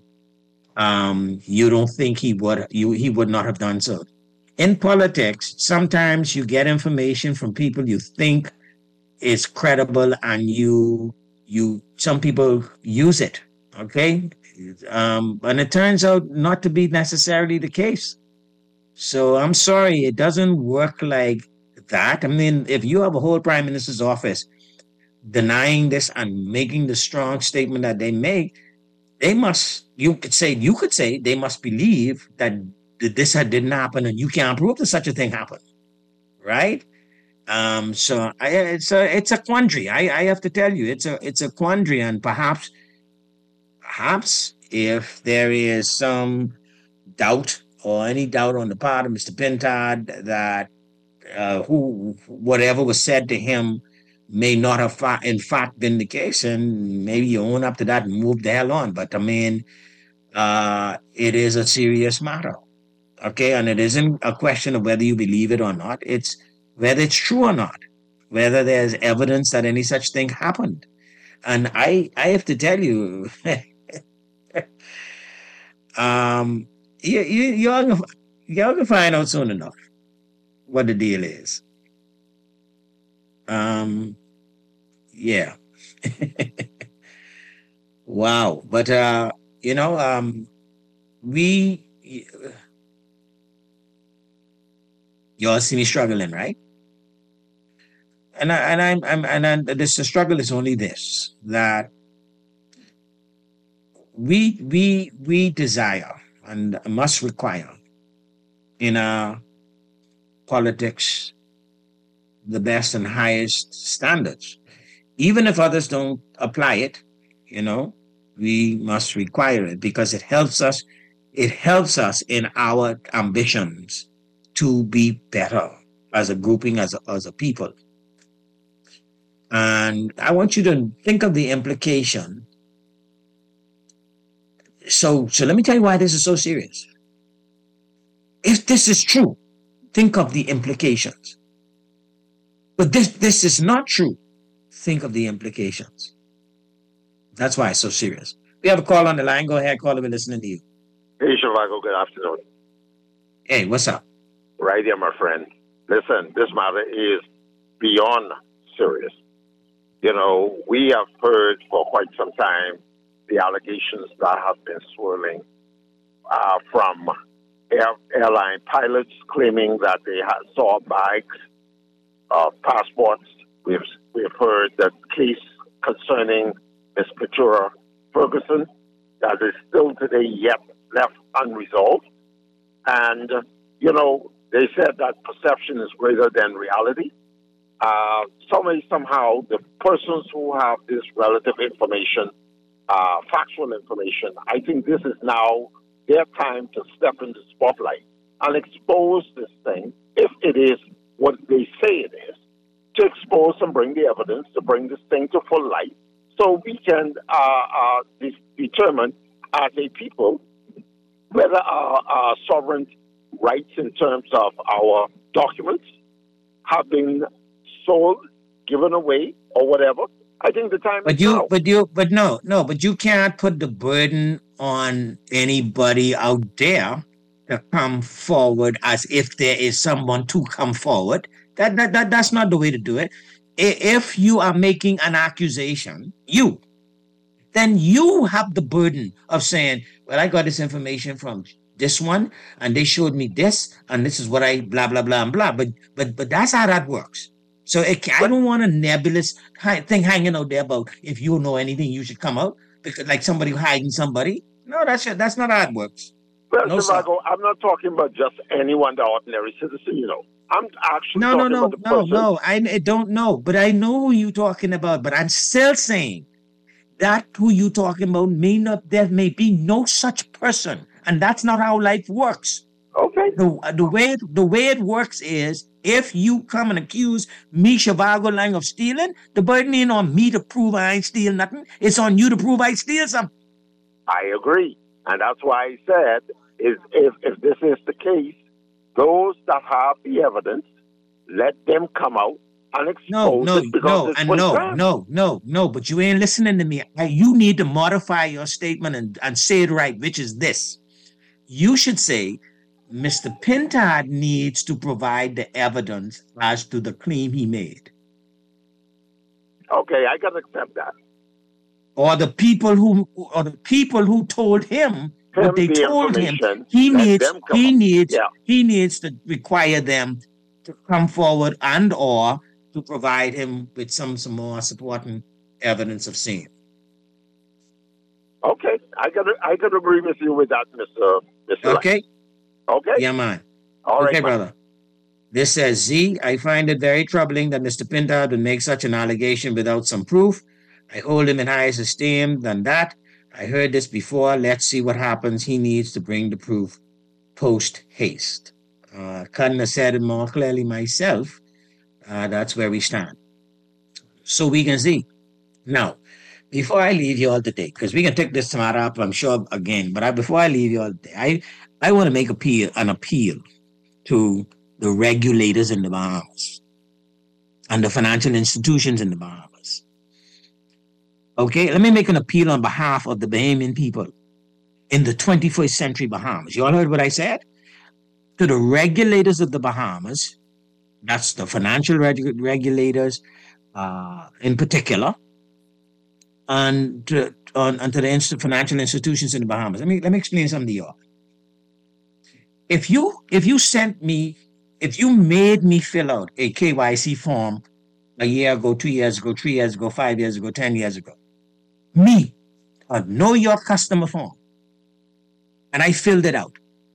um, "You don't think he would. You he would not have done so." In politics, sometimes you get information from people you think is credible, and you you some people use it. Okay, um, and it turns out not to be necessarily the case. So I'm sorry, it doesn't work like that. I mean, if you have a whole prime minister's office denying this and making the strong statement that they make, they must, you could say, you could say they must believe that this didn't happen and you can't prove that such a thing happened, right? Um, so I, it's a it's a quandary. I, I have to tell you, it's a it's a quandary, and perhaps perhaps if there is some doubt or any doubt on the part of Mister Pintard that uh, who whatever was said to him may not have fa- in fact been the case, and maybe you own up to that and move the hell on. But I mean, uh, it is a serious matter, okay? And it isn't a question of whether you believe it or not. It's whether it's true or not, whether there's evidence that any such thing happened. And I, I have to tell you, um, you, you, you're gonna, you're gonna find out soon enough what the deal is. Um, yeah. Wow. But, uh, you know, um, we, you all see me struggling, right? And I, and I'm, I'm and I'm, this the struggle is only this, that we, we, we desire and must require in our politics the best and highest standards. Even if others don't apply it, you know, we must require it because it helps us, it helps us in our ambitions to be better as a grouping, as a, as a people. And I want you to think of the implication. So, so let me tell you why this is so serious. If this is true, think of the implications. But this, this is not true. Think of the implications. That's why it's so serious. We have a call on the line. Go ahead, caller. We're listening to you. Hey, Shivago. Good afternoon. Hey, what's up? Right here, my friend. Listen, this matter is beyond serious. You know, we have heard for quite some time the allegations that have been swirling uh, from air, airline pilots claiming that they had, saw bags of passports. We've, we've heard the case concerning Miss Petura Ferguson that is still today yet left unresolved. And, you know, they said that perception is greater than reality. Uh, some way, somehow, the persons who have this relative information uh, factual information. I think this is now their time to step into the spotlight and expose this thing, if it is what they say it is, to expose and bring the evidence, to bring this thing to full light, so we can uh, uh, de- determine as a people whether our, our sovereign rights in terms of our documents have been sold, given away, or whatever. I think the time But is you, now. but you, but no, no, but you can't put the burden on anybody out there to come forward as if there is someone to come forward. That, that, that that's not the way to do it. I- If you are making an accusation, you, then you have the burden of saying, well, I got this information from this one, and they showed me this, and this is what I blah blah blah and blah. But but but that's how that works. So it, ca- I don't want a nebulous hi- thing hanging out there about if you know anything, you should come out because like somebody hiding somebody. No, that's that's not how it works. Well, No, sir. Zhivago, I'm not talking about just anyone, the ordinary citizen, you know. I'm actually No, no, talking no, about the no, person. no. I, I don't know, but I know who you talking about. But I'm still saying that who you talking about may not. There may be no such person, and that's not how life works. Okay. The the way it, the way it works is if you come and accuse me, Shivago Lang, of stealing, the burden ain't on me to prove I ain't steal nothing. It's on you to prove I steal something. I agree. And that's why I said, is if, if this is the case, those that have the evidence, let them come out and expose No, no, it because no, it's and what no, it's no, no, no. But you ain't listening to me. Uh, You need to modify your statement and, and say it right, which is this. You should say, Mister Pintard needs to provide the evidence as to the claim he made. Okay, I can accept that. Or the people who or the people who told him what Him they the told him. information, He let needs them come he up. needs Yeah. he needs to require them to come forward and or to provide him with some some more supporting evidence of sin. Okay, I can I can agree with you with that, Mister Mister Lang. Okay? Okay. Yeah, man. All right, okay, man. brother. This says, Z, I find it very troubling that Mister Pintard would make such an allegation without some proof. I hold him in highest esteem than that. I heard this before. Let's see what happens. He needs to bring the proof post haste. Uh, couldn't have said it more clearly myself. Uh, that's where we stand. So we can see. Now, before I leave you all today, because we can take this tomorrow up, I'm sure, again, but I, before I leave you all today, I, I want to make appeal, an appeal to the regulators in the Bahamas and the financial institutions in the Bahamas. Okay, let me make an appeal on behalf of the Bahamian people in the twenty-first century Bahamas. You all heard what I said? To the regulators of the Bahamas, that's the financial reg- regulators uh, in particular, and to, on, and to the inst- financial institutions in the Bahamas. Let me, let me explain something to you all. If you, if you sent me, if you made me fill out a K Y C form a year ago, two years ago, three years ago, five years ago, ten years ago, me, a know your customer form, and I filled it out,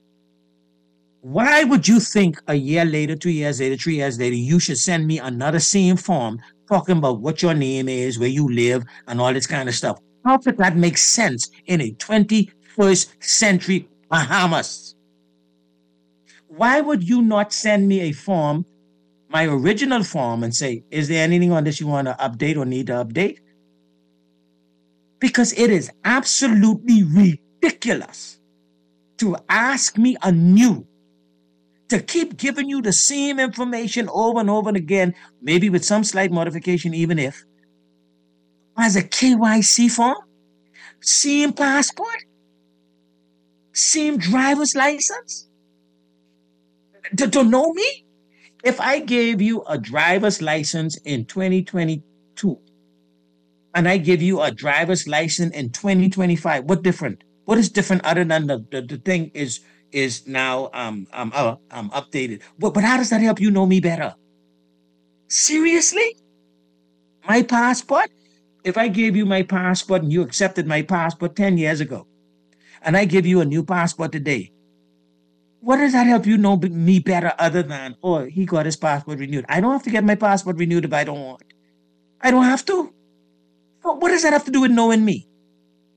why would you think a year later, two years later, three years later, you should send me another same form talking about what your name is, where you live, and all this kind of stuff? How could that make sense in a twenty-first century Bahamas? Why would you not send me a form, my original form, and say, is there anything on this you want to update or need to update? Because it is absolutely ridiculous to ask me anew to keep giving you the same information over and over and again, maybe with some slight modification, even if, as a K Y C form, same passport, same driver's license. To, to know me, if I gave you a driver's license in twenty twenty-two and I give you a driver's license in twenty twenty-five, what different? What is different other than the, the, the thing is is now um um uh, um updated? But, but how does that help you know me better? Seriously? My passport? If I gave you my passport and you accepted my passport ten years ago, and I give you a new passport today, what does that help you know me better other than, oh, he got his passport renewed? I don't have to get my passport renewed if I don't want. I don't have to. What does that have to do with knowing me?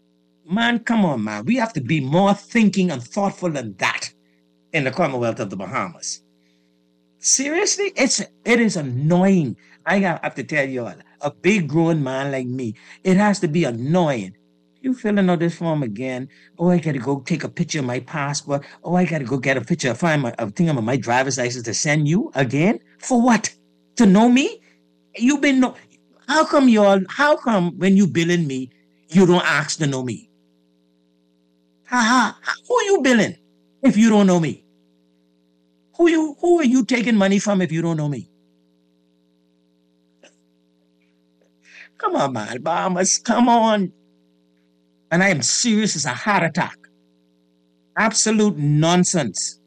Man, come on, man. We have to be more thinking and thoughtful than that in the Commonwealth of the Bahamas. Seriously, it's it is annoying. I have to tell you all, a big grown man like me, it has to be annoying. You filling out this form again? Oh, I gotta go take a picture of my passport. Oh, I gotta go get a picture of find my of thing of my driver's license to send you again. For what? To know me? You been know? How come y'all? How come when you billing me, you don't ask to know me? Ha ha! Who you billing if you don't know me? Who you? Who are you taking money from if you don't know me? Come on, man, Bahamas, come on. And I am serious as a heart attack. Absolute nonsense.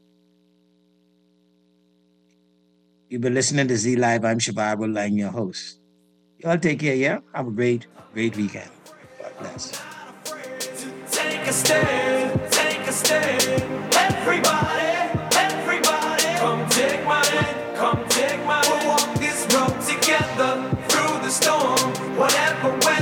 You've been listening to Z Live. I'm Shabab Ullah, your host. Y'all take care, yeah? Have a great, great weekend. God bless. Take a stand, take a stand. Everybody, everybody, come take my hand, come take my hand. We'll walk this road together through the storm, whatever way.